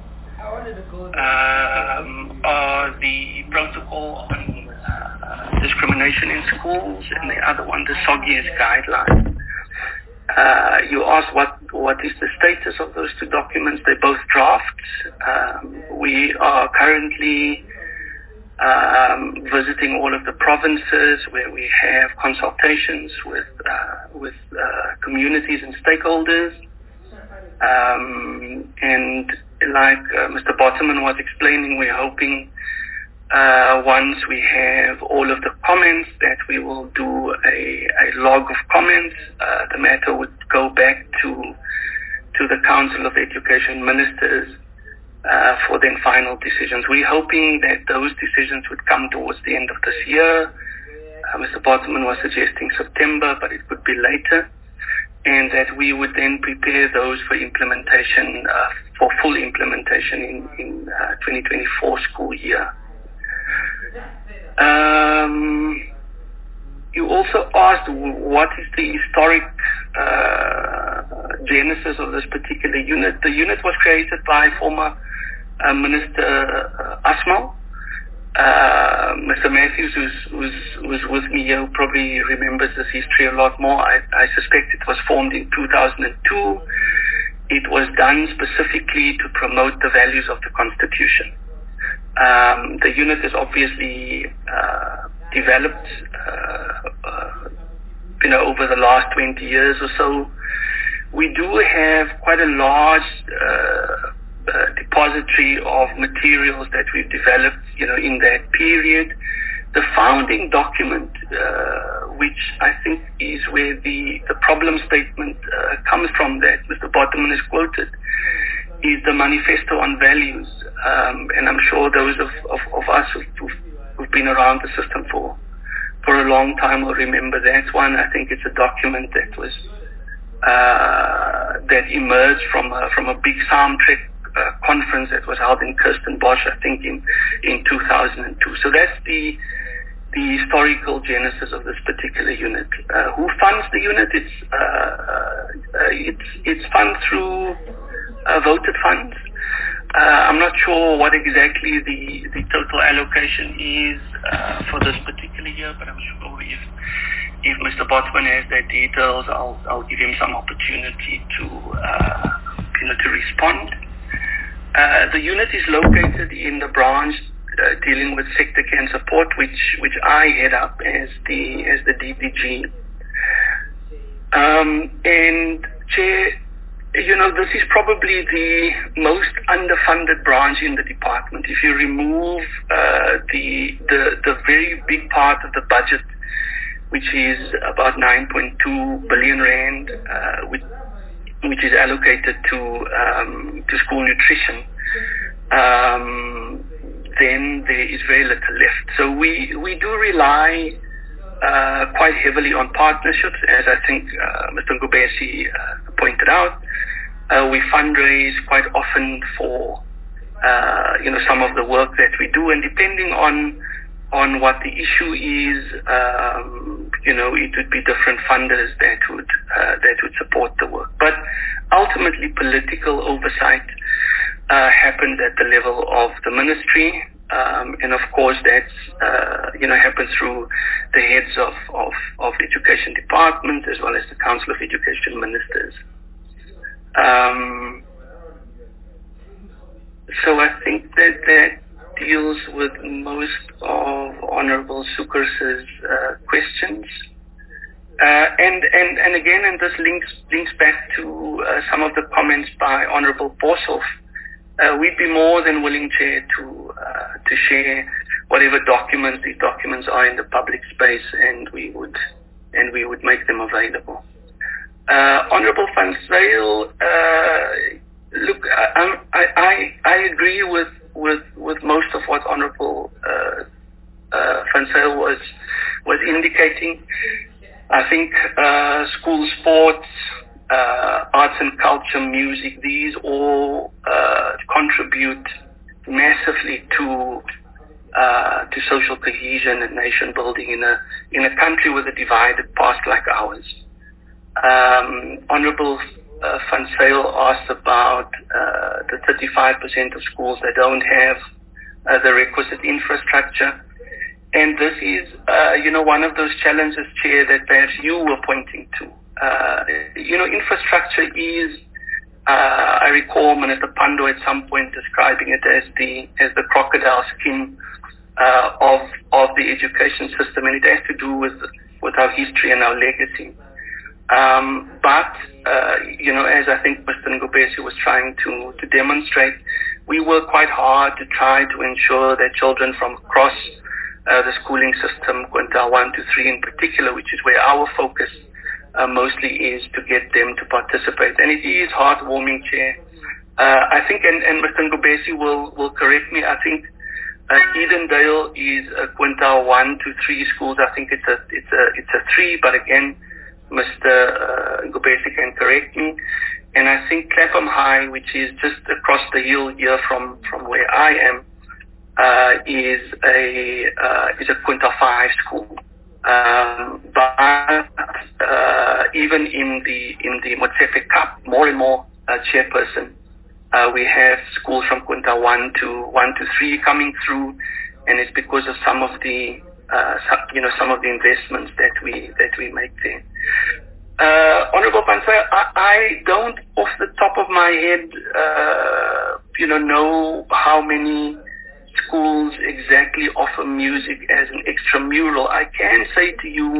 um, are the protocol on uh, discrimination in schools, and the other one, the S O G I E S guideline. Uh, you asked what, what is the status of those two documents. They're both drafts. Um, we are currently um, visiting all of the provinces where we have consultations with uh, with uh, communities and stakeholders. Um, and like uh, Mister Bottoman was explaining, we're hoping Uh, once we have all of the comments that we will do a, a log of comments. Uh, the matter would go back to to the Council of Education Ministers uh, for then final decisions. We're hoping that those decisions would come towards the end of this year. Uh, Mister Bottoman was suggesting September, but it could be later, and that we would then prepare those for implementation, uh, for full implementation in, in uh, twenty twenty-four school year. Um, you also asked what is the historic uh, genesis of this particular unit. The unit was created by former uh, Minister uh, Asmal. Uh, Mister Matthews, who's, who's, who's with me here, probably remembers this history a lot more. I, I suspect it was formed in two thousand two. It was done specifically to promote the values of the Constitution. Um, the unit is obviously uh, developed, uh, uh, you know, over the last twenty years or so. We do have quite a large uh, uh, depository of materials that we've developed you know, in that period. The founding document, uh, which I think is where the, the problem statement uh, comes from that Mister Bottomman has quoted, is the Manifesto on Values. Um, and I'm sure those of, of, of us who've, who've been around the system for for a long time will remember that one. I think it's a document that was uh, that emerged from a, from a big soundtrack uh, conference that was held in Kirstenbosch, I think in in two thousand two. So that's the the historical genesis of this particular unit. Uh, who funds the unit? It's uh, uh, it's it's funded through uh, voted funds. Uh, I'm not sure what exactly the, the total allocation is uh, for this particular year, but I'm sure if if Mister Bottomman has their details, I'll I'll give him some opportunity to uh, you know to respond. Uh, the unit is located in the branch Uh, dealing with sector care and support, which which I head up as the as the D P G. Um, and Chair, you know, this is probably the most underfunded branch in the department. If you remove uh, the the the very big part of the budget, which is about nine point two billion rand, uh, which which is allocated to um, to school nutrition. Um, then there is very little left. So we, we do rely uh, quite heavily on partnerships, as I think uh, Mister Ngubesi uh, pointed out. Uh, we fundraise quite often for uh, you know some of the work that we do, and depending on on what the issue is, um, you know, it would be different funders that would uh, that would support the work. But ultimately, political oversight Uh, happens at the level of the ministry, um, and of course that's uh, you know happens through the heads of, of, of education department as well as the Council of Education Ministers. Um, so I think that that deals with most of Honourable Sukers's uh, questions. Uh, and, and, and again, and this links links back to uh, some of the comments by Honourable Boshoff. Uh, we'd be more than willing, Chair, to uh, to share whatever documents these documents are in the public space, and we would and we would make them available. Uh, Honourable Van Zyl, uh, look, I, I I I agree with with with most of what Honourable uh, uh, Van Zyl was was indicating. I think uh, school sports, Uh, arts and culture, music, these all uh, contribute massively to uh, to social cohesion and nation building in a in a country with a divided past like ours. Um, Honourable uh, Van Zyl asked about uh, the thirty-five percent of schools that don't have uh, the requisite infrastructure. And this is, uh, you know, one of those challenges, Chair, that perhaps you were pointing to. Uh, you know, infrastructure is, uh, I recall Minister Pando at some point describing it as the as the crocodile skin uh, of of the education system, and it has to do with with our history and our legacy. Um, but uh, you know, as I think Mister Ngubesi was trying to to demonstrate, we work quite hard to try to ensure that children from across uh, the schooling system, Quintile one to three in particular, which is where our focus Uh, mostly is to get them to participate. And it is heartwarming, Chair. Uh, I think, and, and Mister Ngubesi will, will correct me, I think uh, Edendale is a quintile one to three schools. I think it's a, it's a, it's a three, but again, Mister Uh, Ngubesi can correct me. And I think Clapham High, which is just across the hill here from, from where I am, uh, is a, uh, is a quintile five school. Um, but uh, even in the in the Motsepe Cup, more and more uh, chairperson, uh, we have schools from quintile one to one to three coming through, and it's because of some of the uh, some, you know some of the investments that we that we make there. Uh, Honourable Van Zyl, I, I don't off the top of my head, uh, you know, know how many schools exactly offer music as an extramural. I can say to you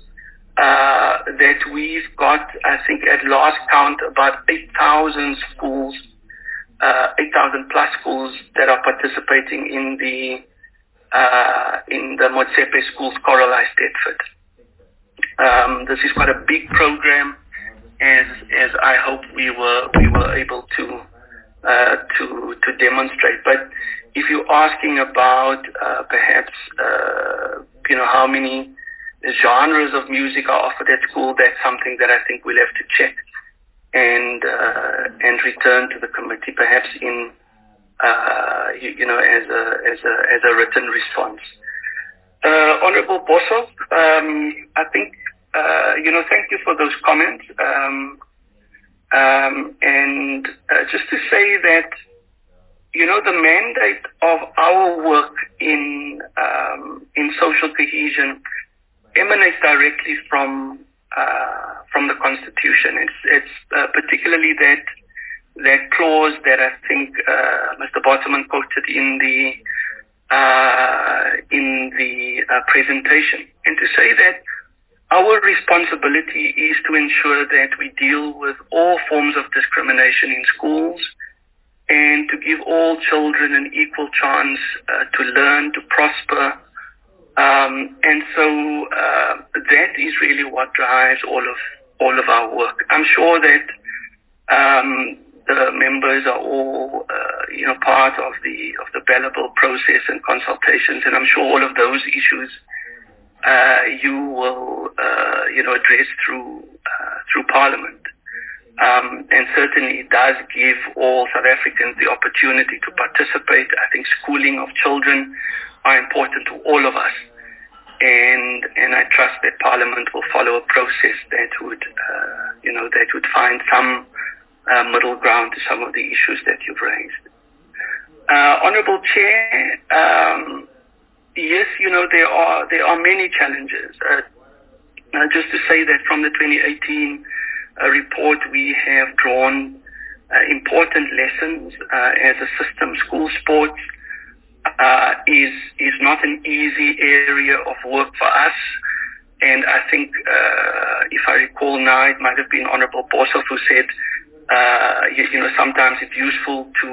uh, that we've got, I think at last count, about eight thousand schools, uh, eight thousand plus schools that are participating in the uh, in the Motsepe Schools Coralie Stedford. Um, this is quite a big program, as as I hope we were we were able to uh, to to demonstrate. But if you're asking about uh, perhaps uh, you know how many genres of music are offered at school, that's something that I think we'll have to check and uh, and return to the committee, perhaps in uh, you, you know as a as a as a written response. Uh, Honorable Bosso, um, I think uh, you know thank you for those comments, um, um, and uh, just to say that you know the mandate of our work in um, in social cohesion emanates directly from uh, from the Constitution. It's, it's uh, particularly that that clause that I think uh, Mister Botterman quoted in the uh, in the uh, presentation, and to say that our responsibility is to ensure that we deal with all forms of discrimination in schools and to give all children an equal chance uh, to learn, to prosper. Um, and so uh, that is really what drives all of all of our work. I'm sure that um, the members are all uh, you know part of the of the ballable process and consultations, and I'm sure all of those issues uh, you will uh, you know address through uh, through Parliament. Um, and certainly it does give all South Africans the opportunity to participate. I think schooling of children are important to all of us, and and I trust that Parliament will follow a process that would uh, you know that would find some uh, middle ground to some of the issues that you've raised. Uh, Honourable Chair, um, yes, you know there are there are many challenges. Uh, uh, just to say that from the twenty eighteen uh, report, we have drawn uh, important lessons uh, as a system. School sports Uh, is is not an easy area of work for us, and I think uh, if I recall now, it might have been Honourable Boshoff who said, uh, you, you know, sometimes it's useful to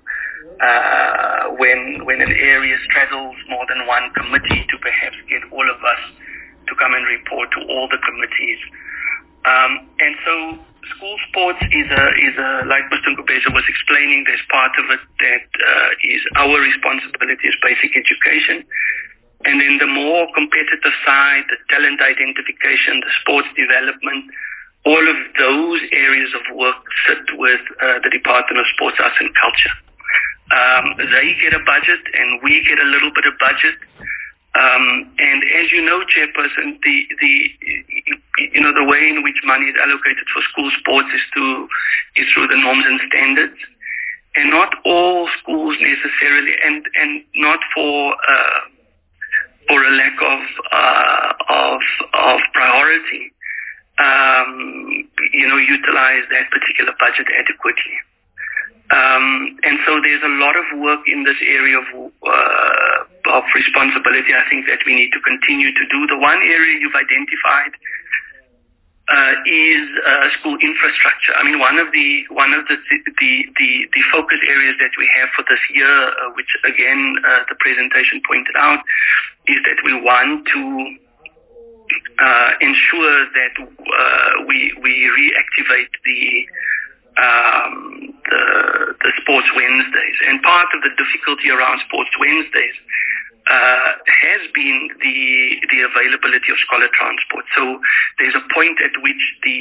uh, when when an area straddles more than one committee to perhaps get all of us to come and report to all the committees, um, and so. School sports is a, is a, like Mister Ngubesha was explaining, there's part of it that uh, is our responsibility as basic education. And then the more competitive side, the talent identification, the sports development, all of those areas of work sit with uh, the Department of Sports, Arts and Culture. Um, they get a budget and we get a little bit of budget. Um, and as you know, Chairperson, the, the, you know, the way in which money is allocated for school sports is to, is through the norms and standards. And not all schools necessarily, and, and not for, uh, for a lack of, uh, of, of priority, um, you know, utilize that particular budget adequately. Um, and so there's a lot of work in this area of, uh, of responsibility I think that we need to continue to do. The one area you've identified uh, is uh, school infrastructure. I mean, one of the one of the the, the, the focus areas that we have for this year, uh, which again uh, the presentation pointed out, is that we want to uh, ensure that uh, we we reactivate the Um, the, the Sports Wednesdays. And part of the difficulty around Sports Wednesdays uh, has been the the availability of scholar transport. So there's a point at which the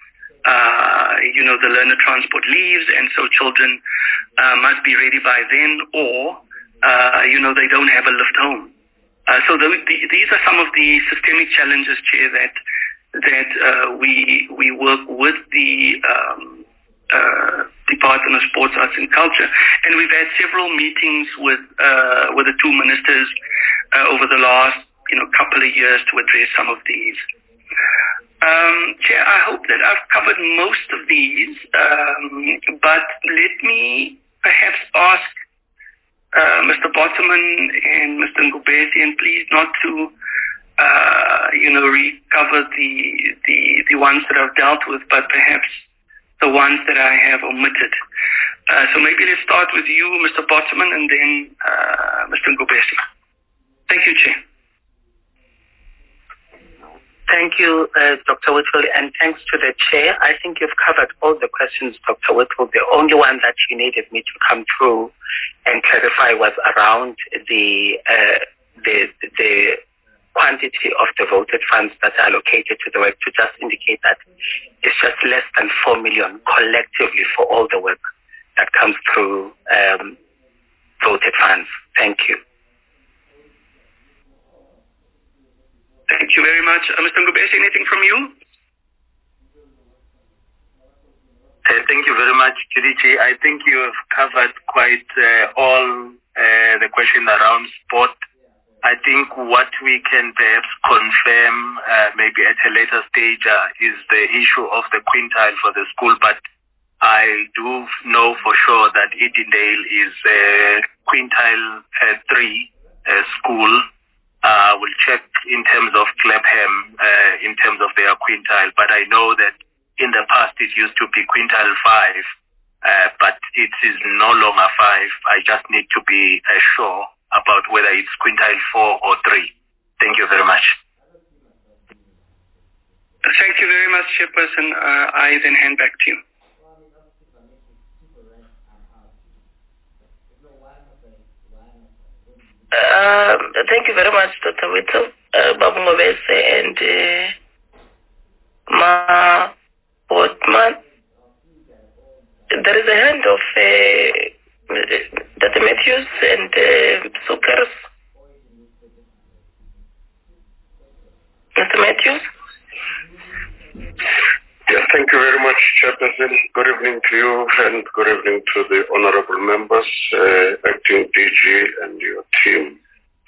uh, you know the learner transport leaves, and so children uh, must be ready by then, or uh, you know they don't have a lift home. Uh, so the, the, these are some of the systemic challenges, Chair, that that uh, we we work with the um, Uh, Department of Sports, Arts and Culture, and we've had several meetings with uh, with the two ministers uh, over the last you know couple of years to address some of these. Um, Chair, I hope that I've covered most of these, um, but let me perhaps ask uh, Mister Botterman and Mister Ngubesi, and please not to uh, you know recover the the the ones that I've dealt with, but perhaps the ones that I have omitted. Uh, so maybe let's start with you, Mister Botterman, and then uh, Mister Ngubesi. Thank you, Chair. Thank you, uh, Doctor Whitfield, and thanks to the Chair. I think you've covered all the questions, Doctor Whitfield. The only one that you needed me to come through and clarify was around the uh, the the quantity of the voted funds that are allocated to the work, to just indicate that it's just less than four million collectively for all the work that comes through um, voted funds. Thank you. Thank you very much. Uh, Mister Ngubesi, anything from you? Uh, thank you very much, Chidichi. I think you have covered quite uh, all uh, the question around sport. I think what we can perhaps confirm uh, maybe at a later stage uh, is the issue of the quintile for the school, but I do know for sure that Edendale is a quintile uh, three uh, school. I uh, will check in terms of Clapham, uh, in terms of their quintile, but I know that in the past it used to be quintile five, uh, but it is no longer five. I just need to be uh, sure about whether it's quintile four or three. Thank you very much. Thank you very much, Chairperson. Uh, I then hand back to you. Um, thank you very much, Doctor Whittle, uh, Babu Ngobese, and uh, Ma Botman. There is a hand of uh, Doctor Matthews and uh, Sukers. Mister Matthews? Yes, thank you very much, Chairperson. Good evening to you and good evening to the honorable members, uh, acting D G and your team.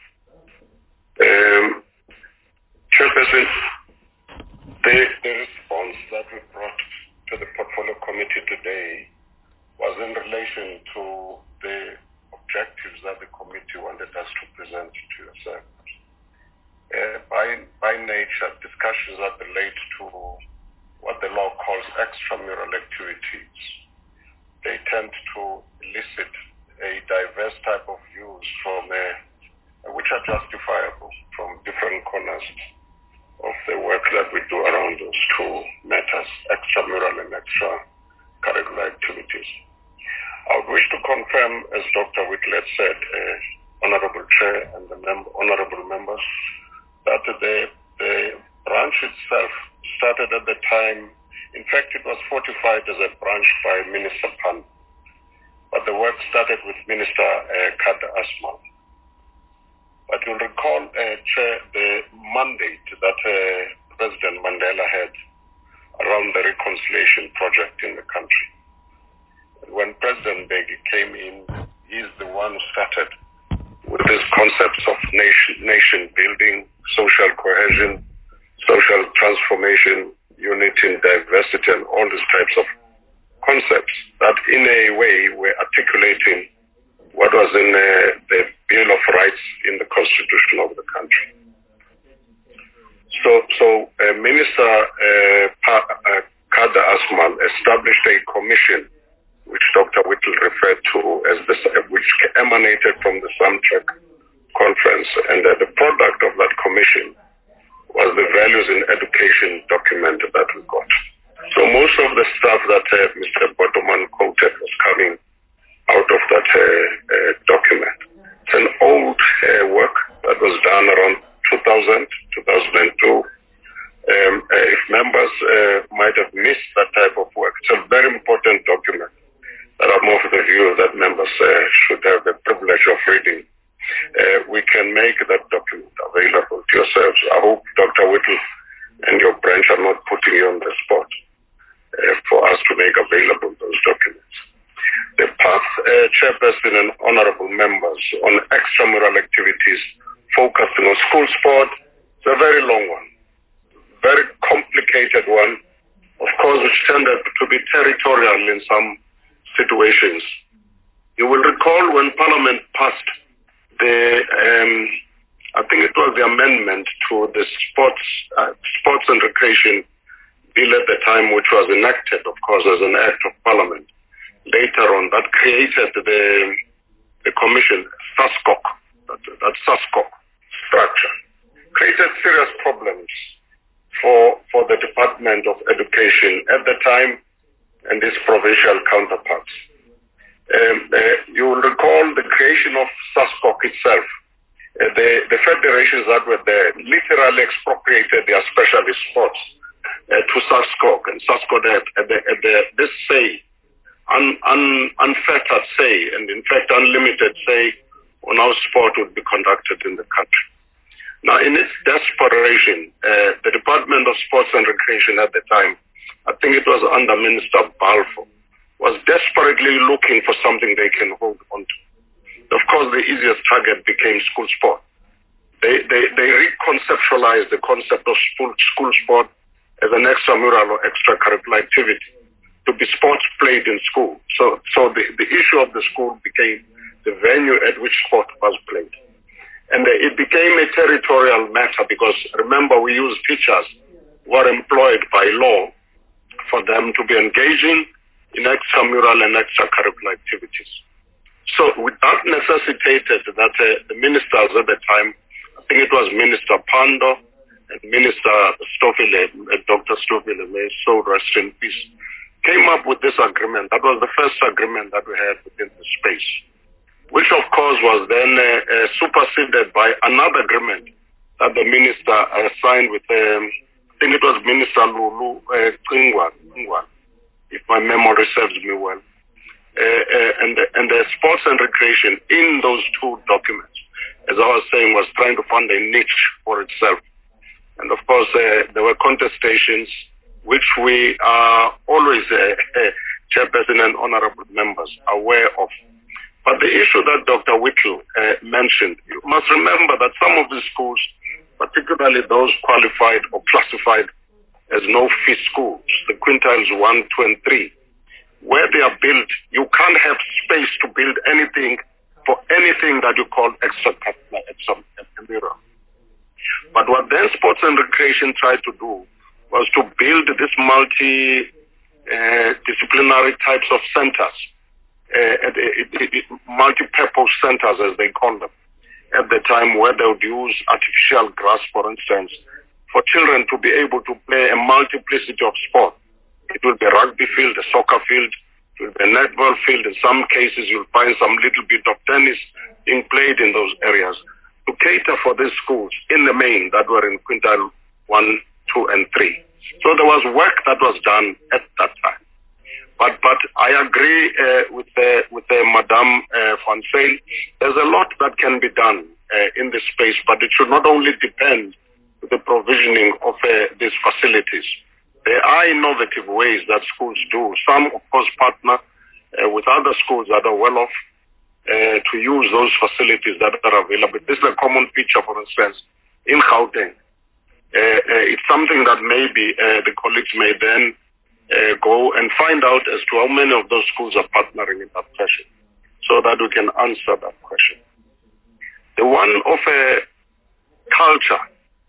Um, Chairperson, the, the response that we brought to the Portfolio Committee today was in relation to the objectives that the committee wanted us to present to yourself. Uh, by, by nature, discussions that relate to what the law calls extramural activities, they tend to elicit a diverse type of views from uh, which are justifiable from different corners of the work that we do around those two matters, extramural and extracurricular activities. I would wish to confirm, as Doctor Whitfield said, uh, Honorable Chair and the mem- Honorable members, that the, the branch itself started at the time, in fact it was fortified as a branch by Minister Pan, but the work started with Minister uh, Kada Asmal. But you'll recall, uh, Chair, the mandate that uh, President Mandela had around the reconciliation project in the country. And when President Begi came in, he's the one who started with these concepts of nation, nation building, social cohesion, social transformation, unity and diversity, and all these types of concepts that in a way were articulating what was in uh, the Bill of Rights in the Constitution of the country. So, so uh, Minister uh, pa- uh, Kada Asmal established a commission which Doctor Whittle referred to as the, which emanated from the Samtrack conference, and uh, the product of that commission was the values in education document that we got. So most of the stuff that uh, Mister Botoman quoted was coming out of that uh, uh, document. It's an old uh, work that was done around two thousand, two thousand two. Um, uh, if members uh, might have missed that type of work, it's a very important document that I'm of the view that members uh, should have the privilege of reading. Uh, we can make that document available to yourselves. I hope Doctor Whittle and your branch are not putting you on the spot uh, for us to make available those documents. The path, uh, Chairperson and honorable members, on extramural activities focusing on school sport, it's a very long one, very complicated one, of course, which tended to be territorial in some situations. You will recall when Parliament passed the, um, I think it was the amendment to the sports, uh, sports and recreation bill at the time, which was enacted, of course, as an act of Parliament. Later on, that created the the commission, SASCOC, that, that's SASCOC, structure created serious problems for, for the Department of Education at the time and its provincial counterparts. Um, uh, you will recall the creation of SASCOC itself. Uh, the, the federations that were there literally expropriated their specialist sports uh, to SASCOC, and SASCOC had, had, the, had the, this say, un, un, unfettered say, and in fact unlimited say on how sport would be conducted in the country. Now, in its desperation, uh, the Department of Sports and Recreation at the time, I think it was under Minister Balfour, was desperately looking for something they can hold on to. Of course, the easiest target became school sport. They, they, they reconceptualized the concept of school, school sport as an extramural or extracurricular activity to be sports played in school. So, so the, the issue of the school became the venue at which sport was played. And it became a territorial matter because, remember, we use teachers who are employed by law for them to be engaging in extramural and extracurricular activities. So that necessitated that uh, the ministers at the time, I think it was Minister Pando and Minister Stofile, uh, Doctor Stofile, may so rest in peace, came up with this agreement. That was the first agreement that we had within the space, which of course was then uh, uh, superseded by another agreement that the minister uh, signed with, um, I think it was Minister Lulu uh, Kingwa, if my memory serves me well. Uh, uh, and, the, and the sports and recreation in those two documents, as I was saying, was trying to find a niche for itself. And of course, uh, there were contestations, which we are always, uh, uh, chairperson and honorable members, aware of. But the issue that Doctor Whittle uh, mentioned, you must remember that some of the schools, particularly those qualified or classified as no-fee schools, the quintiles one, two, and three, where they are built, you can't have space to build anything for anything that you call extracurricular, extramural. But what then Sports and Recreation tried to do was to build this multi-disciplinary uh, types of centers, uh, multi-purpose centers as they call them, at the time, where they would use artificial grass, for instance, for children to be able to play a multiplicity of sport. It will be a rugby field, a soccer field, it will be a netball field. In some cases, you'll find some little bit of tennis being played in those areas to cater for these schools in the main that were in quintile one, two, and three. So there was work that was done at that time. But but I agree uh, with uh, with uh, Madame uh, Van Zyl. There's a lot that can be done uh, in this space, but it should not only depend on the provisioning of uh, these facilities. There are innovative ways that schools do. Some, of course, partner uh, with other schools that are well off uh, to use those facilities that are available. This is a common feature, for instance, in Gauteng. Uh, uh, it's something that maybe uh, the colleagues may then uh, go and find out as to how many of those schools are partnering in that fashion, so that we can answer that question. The one of uh, culture.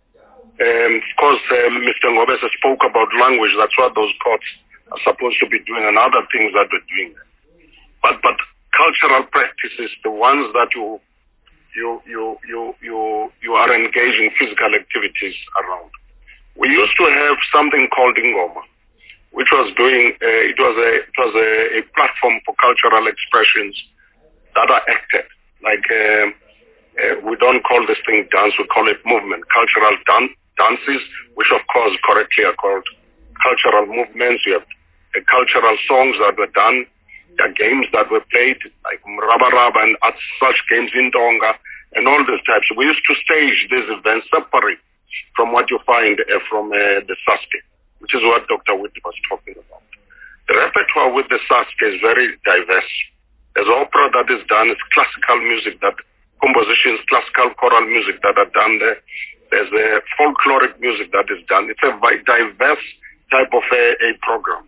Um, of course, uh, Mister Ngobese spoke about language. That's what those courts are supposed to be doing, and other things that we're doing. But but cultural practices, the ones that you you you you you you are engaging physical activities around. We used to have something called Ingoma, which was doing. Uh, it was a it was a, a platform for cultural expressions that are acted. Like uh, uh, we don't call this thing dance; we call it movement, cultural dance. Dances, which of course correctly are called cultural movements. You have uh, cultural songs that were done. There are games that were played, like Raba Raba and such games in Tonga, and all these types. We used to stage these events separate from what you find uh, from uh, the SASCE, which is what Doctor Witt was talking about. The repertoire with the SASCE is very diverse. There's opera that is done, it's classical music, that compositions, classical choral music that are done there. There's a folkloric music that is done. It's a diverse type of a, a program.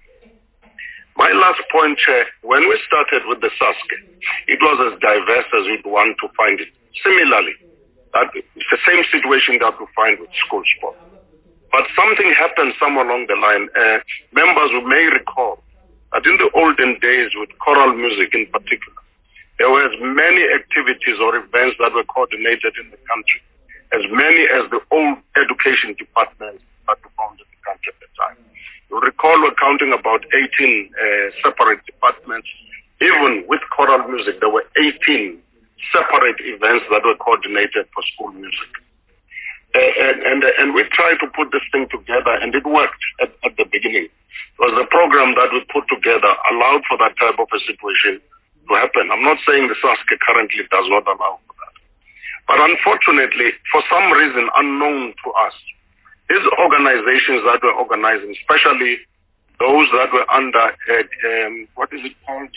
My last point, Chair, when we started with the SASCE, it was as diverse as we'd want to find it. Similarly, that it's the same situation that we find with school sport. But something happened somewhere along the line. Uh, members who may recall that in the olden days with choral music in particular, there were many activities or events that were coordinated in the country. as many as the old education departments that were found in the country at the time. You'll recall we're counting about eighteen uh, separate departments. Even with choral music, there were eighteen separate events that were coordinated for school music. Uh, and, and, and we tried to put this thing together, and it worked at, at the beginning. It was the program that we put together allowed for that type of a situation to happen. I'm not saying the SASCA currently does not allow for that. But unfortunately, for some reason unknown to us, these organizations that were organizing, especially those that were under, uh, um, what is it called?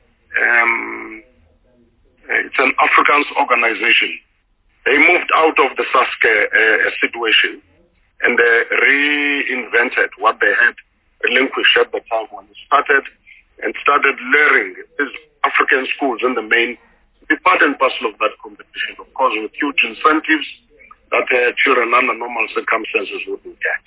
Um, it's an Afrikaans organization. They moved out of the SASCA uh, situation and uh, reinvented what they had relinquished at the time when they started and started luring these African schools in the main to be part and parcel of that competition, of course, with huge incentives that uh, children under normal circumstances wouldn't get.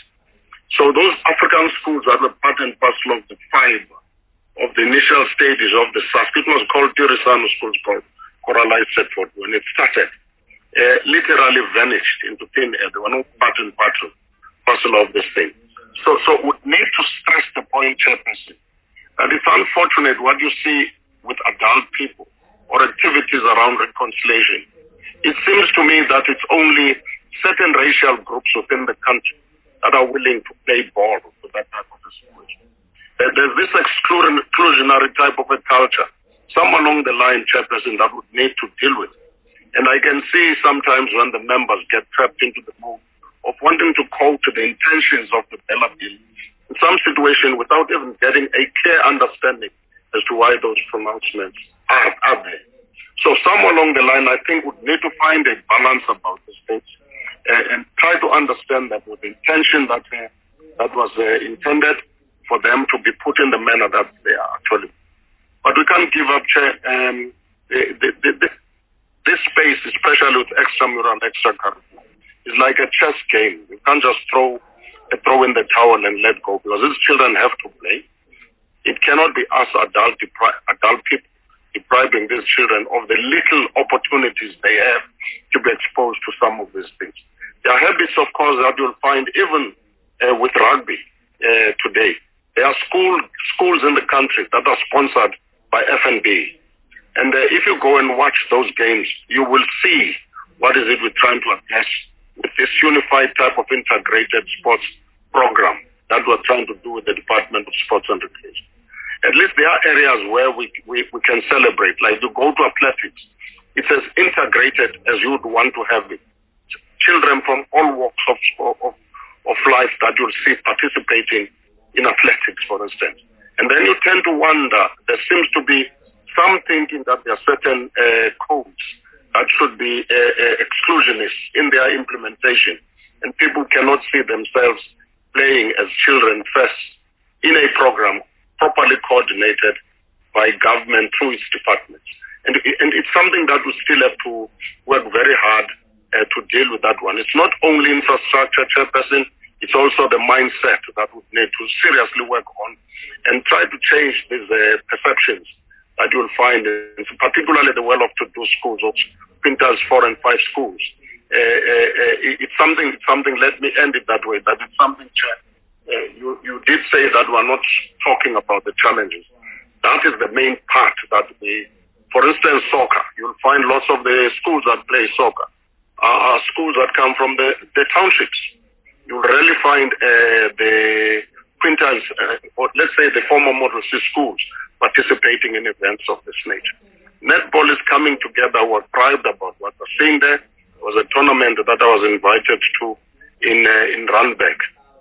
So those African schools that were part and parcel of the five of the initial stages of the SASCA, it was called Tirisano Schools, called Choralized Setford when it started. Uh, literally vanished into thin air. They were not part and parcel, parcel of this thing. So, so we need to stress the point, Chairperson, that it's unfortunate what you see with adult people or activities around reconciliation. It seems to me that it's only certain racial groups within the country that are willing to play ball with that type of a situation. Uh, there's this exclusionary type of a culture, some along the line, Chairperson, that would need to deal with. And I can see sometimes when the members get trapped into the mode of wanting to call to the intentions of the Bella Bill in some situation without even getting a clear understanding as to why those pronouncements are, are there. So somewhere along the line, I think we need to find a balance about these things uh, and try to understand that with the intention that uh, that was uh, intended for them to be put in the manner that they are actually. But we can't give up, Chair. Um, the, the, the, the, This space, especially with extramural and extracurricular, is like a chess game. You can't just throw throw in the towel and let go because these children have to play. It cannot be us adult, depri- adult people depriving these children of the little opportunities they have to be exposed to some of these things. There are habits, of course, that you'll find even uh, with rugby uh, today. There are school schools in the country that are sponsored by F N B. And uh, if you go and watch those games, you will see what is it we're trying to address with this unified type of integrated sports program that we're trying to do with the Department of Sports and Recreation. At least there are areas where we, we, we can celebrate. Like you go to athletics, it's as integrated as you would want to have it. Children from all walks of, of, of life that you'll see participating in athletics, for instance. And then you tend to wonder, there seems to be some thinking that there are certain uh, codes that should be uh, uh, exclusionist in their implementation, and people cannot see themselves playing as children first in a program properly coordinated by government through its departments. And, and it's something that we still have to work very hard uh, to deal with that one. It's not only infrastructure, Chairperson, it's also the mindset that we need to seriously work on and try to change these uh, perceptions that you'll find, in particularly the well-off-to-do schools, of Quintiles four and five schools. Uh, uh, uh, it's something, it's something, let me end it that way, that it's something, uh, you, you did say that we're not talking about the challenges. That is the main part that we, for instance, soccer. You'll find lots of the schools that play soccer are schools that come from the, the townships. You'll rarely find uh, the Quintiles, uh, or let's say the former Model C schools, participating in events of this nature. Netball is coming together. We're proud about what we're seeing there. There was a tournament that I was invited to in uh, in Randburg.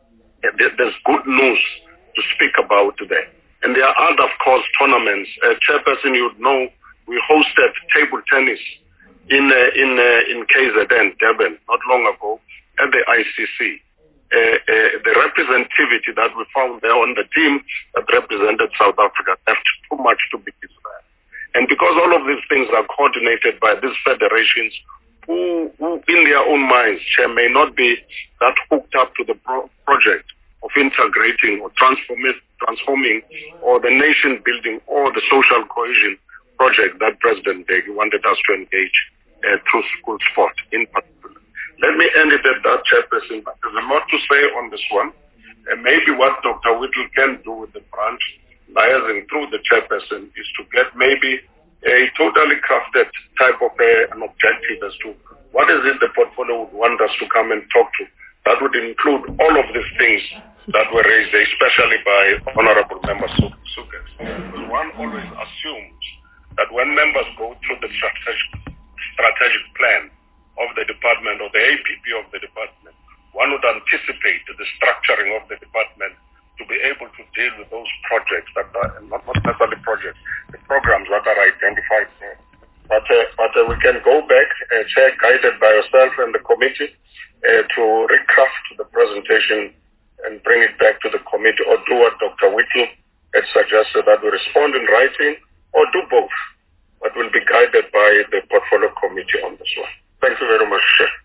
There's good news to speak about there. And there are other, of course, tournaments. Uh, Chairperson, you would know, we hosted table tennis in uh, in uh, in K Z N, Durban, not long ago, at the I C C. Uh, uh, the representativity that we found there on the team that represented South Africa left too much to be desired. And because all of these things are coordinated by these federations who, who in their own minds, Chair, may not be that hooked up to the pro- project of integrating or transforming, transforming or the nation building or the social cohesion project that President Beg wanted us to engage uh, through school sport in particular. Let me end it at that, Chairperson, but there's a lot to say on this one. And maybe what Doctor Whittle can do with the branch, liaising through the Chairperson, is to get maybe a totally crafted type of a, an objective as to what is it the portfolio would want us to come and talk to. That would include all of these things that were raised, especially by Honorable Member Sukas. Because one always assumes that when members go through the strategic, strategic plan of the department or the A P P of the department, one would anticipate the structuring of the department to be able to deal with those projects that are, not, not necessarily projects, the programs that are identified there. But, uh, but uh, we can go back, uh, Chair, guided by yourself and the committee, uh, to recraft the presentation and bring it back to the committee, or do what Doctor Whittle had suggested, that we respond in writing, or do both, but will be guided by the portfolio committee on this one. Thank you very much, Chair.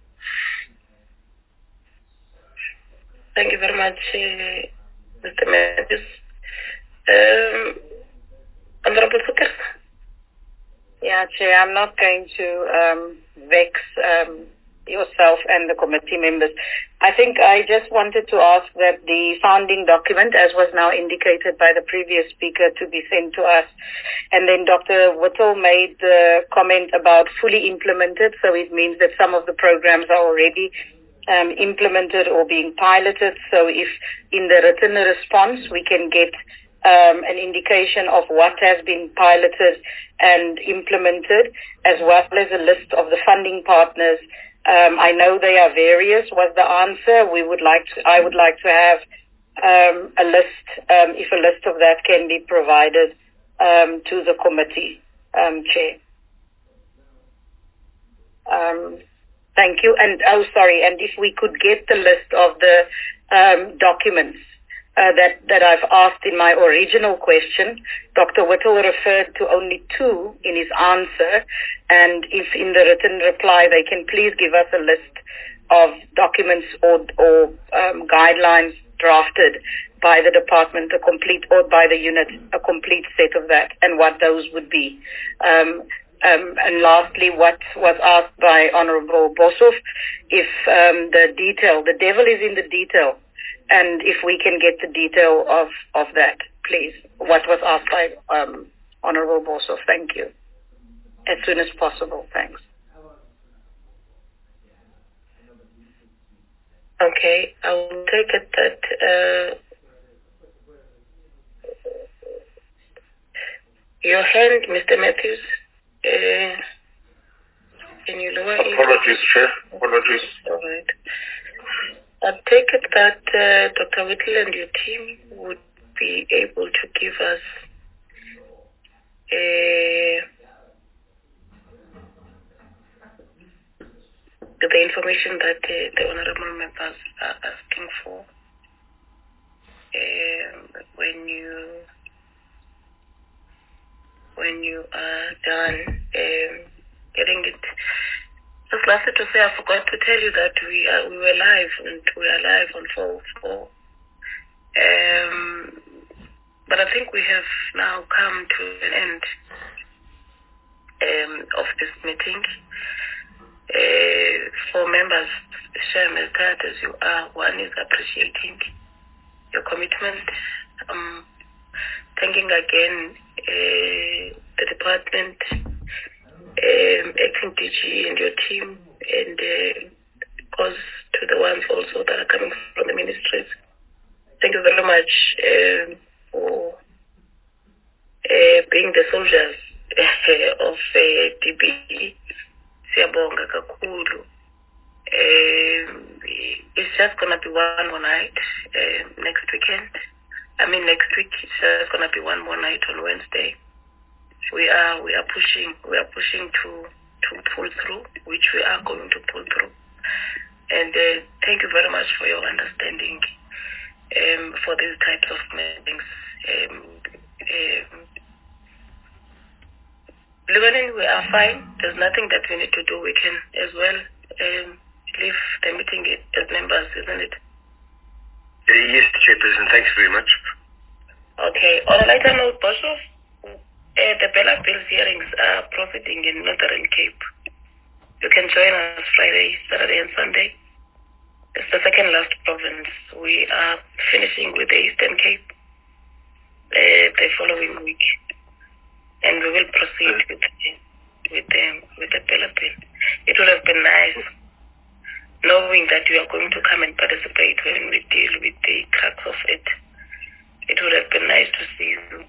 Thank you very much, uh, Mister Matthews. Um, Honorable Sukas? Yeah, Chair, I'm not going to um, vex um, yourself and the committee members. I think I just wanted to ask that the founding document, as was now indicated by the previous speaker, to be sent to us. And then Doctor Whittle made the comment about fully implemented, so it means that some of the programs are already Um, implemented or being piloted. So if in the written response we can get um, an indication of what has been piloted and implemented, as well as a list of the funding partners. Um, I know they are various, was the answer. We would like to, I would like to have um, a list, um, if a list of that can be provided um, to the committee, um, Chair. Um, Thank you. And, oh, sorry, and if we could get the list of the um, documents uh, that, that I've asked in my original question. Doctor Whittle referred to only two in his answer, and if in the written reply they can please give us a list of documents or, or um, guidelines drafted by the department, a complete, or by the unit, a complete set of that, and what those would be. Um, Um, and lastly, what was asked by Honorable Boshoff, if um, the detail, the devil is in the detail, and if we can get the detail of, of that, please. What was asked by um, Honorable Boshoff, thank you. As soon as possible, thanks. Okay, I will take it that uh, your hand, Mister Matthews. Uh, can you lower it? Apologies, Chair. Apologies. All right. I take it that uh, Doctor Whittle and your team would be able to give us uh, the information that uh, the honourable members are asking for uh, when you. When you are done um, getting it. Just lastly to say, I forgot to tell you that we are, we were live and we are live on four oh four. Um, but I think we have now come to an end um, of this meeting. Uh, for members, shame as tired as you are, one is appreciating your commitment. Um, thanking again uh, the department, um, acting D G and your team, and uh, goes to the ones also that are coming from the ministries. Thank you very much um, for uh, being the soldiers uh, of uh, D B E. Siyabonga kakhulu. Um, it's just gonna be one more night uh, next weekend. I mean, next week it's just gonna be one more night on Wednesday. We are we are pushing we are pushing to to pull through, which we are going to pull through. And uh, thank you very much for your understanding um, for these types of meetings. Um, um, Lebanon, we are fine. There's nothing that we need to do. We can as well um, leave the meeting as members, isn't it? Uh, yes, Chairperson. Thanks very much. Okay. On a lighter note, Boshoff, uh, the Bella Bills hearings are proceeding in Northern Cape. You can join us Friday, Saturday, and Sunday. It's the second last province. We are finishing with the Eastern Cape uh, the following week, and we will proceed with the, with the with the ballot bill. It would have been nice knowing that you are going to come and participate when we deal with the crux of it. It would have been nice to see you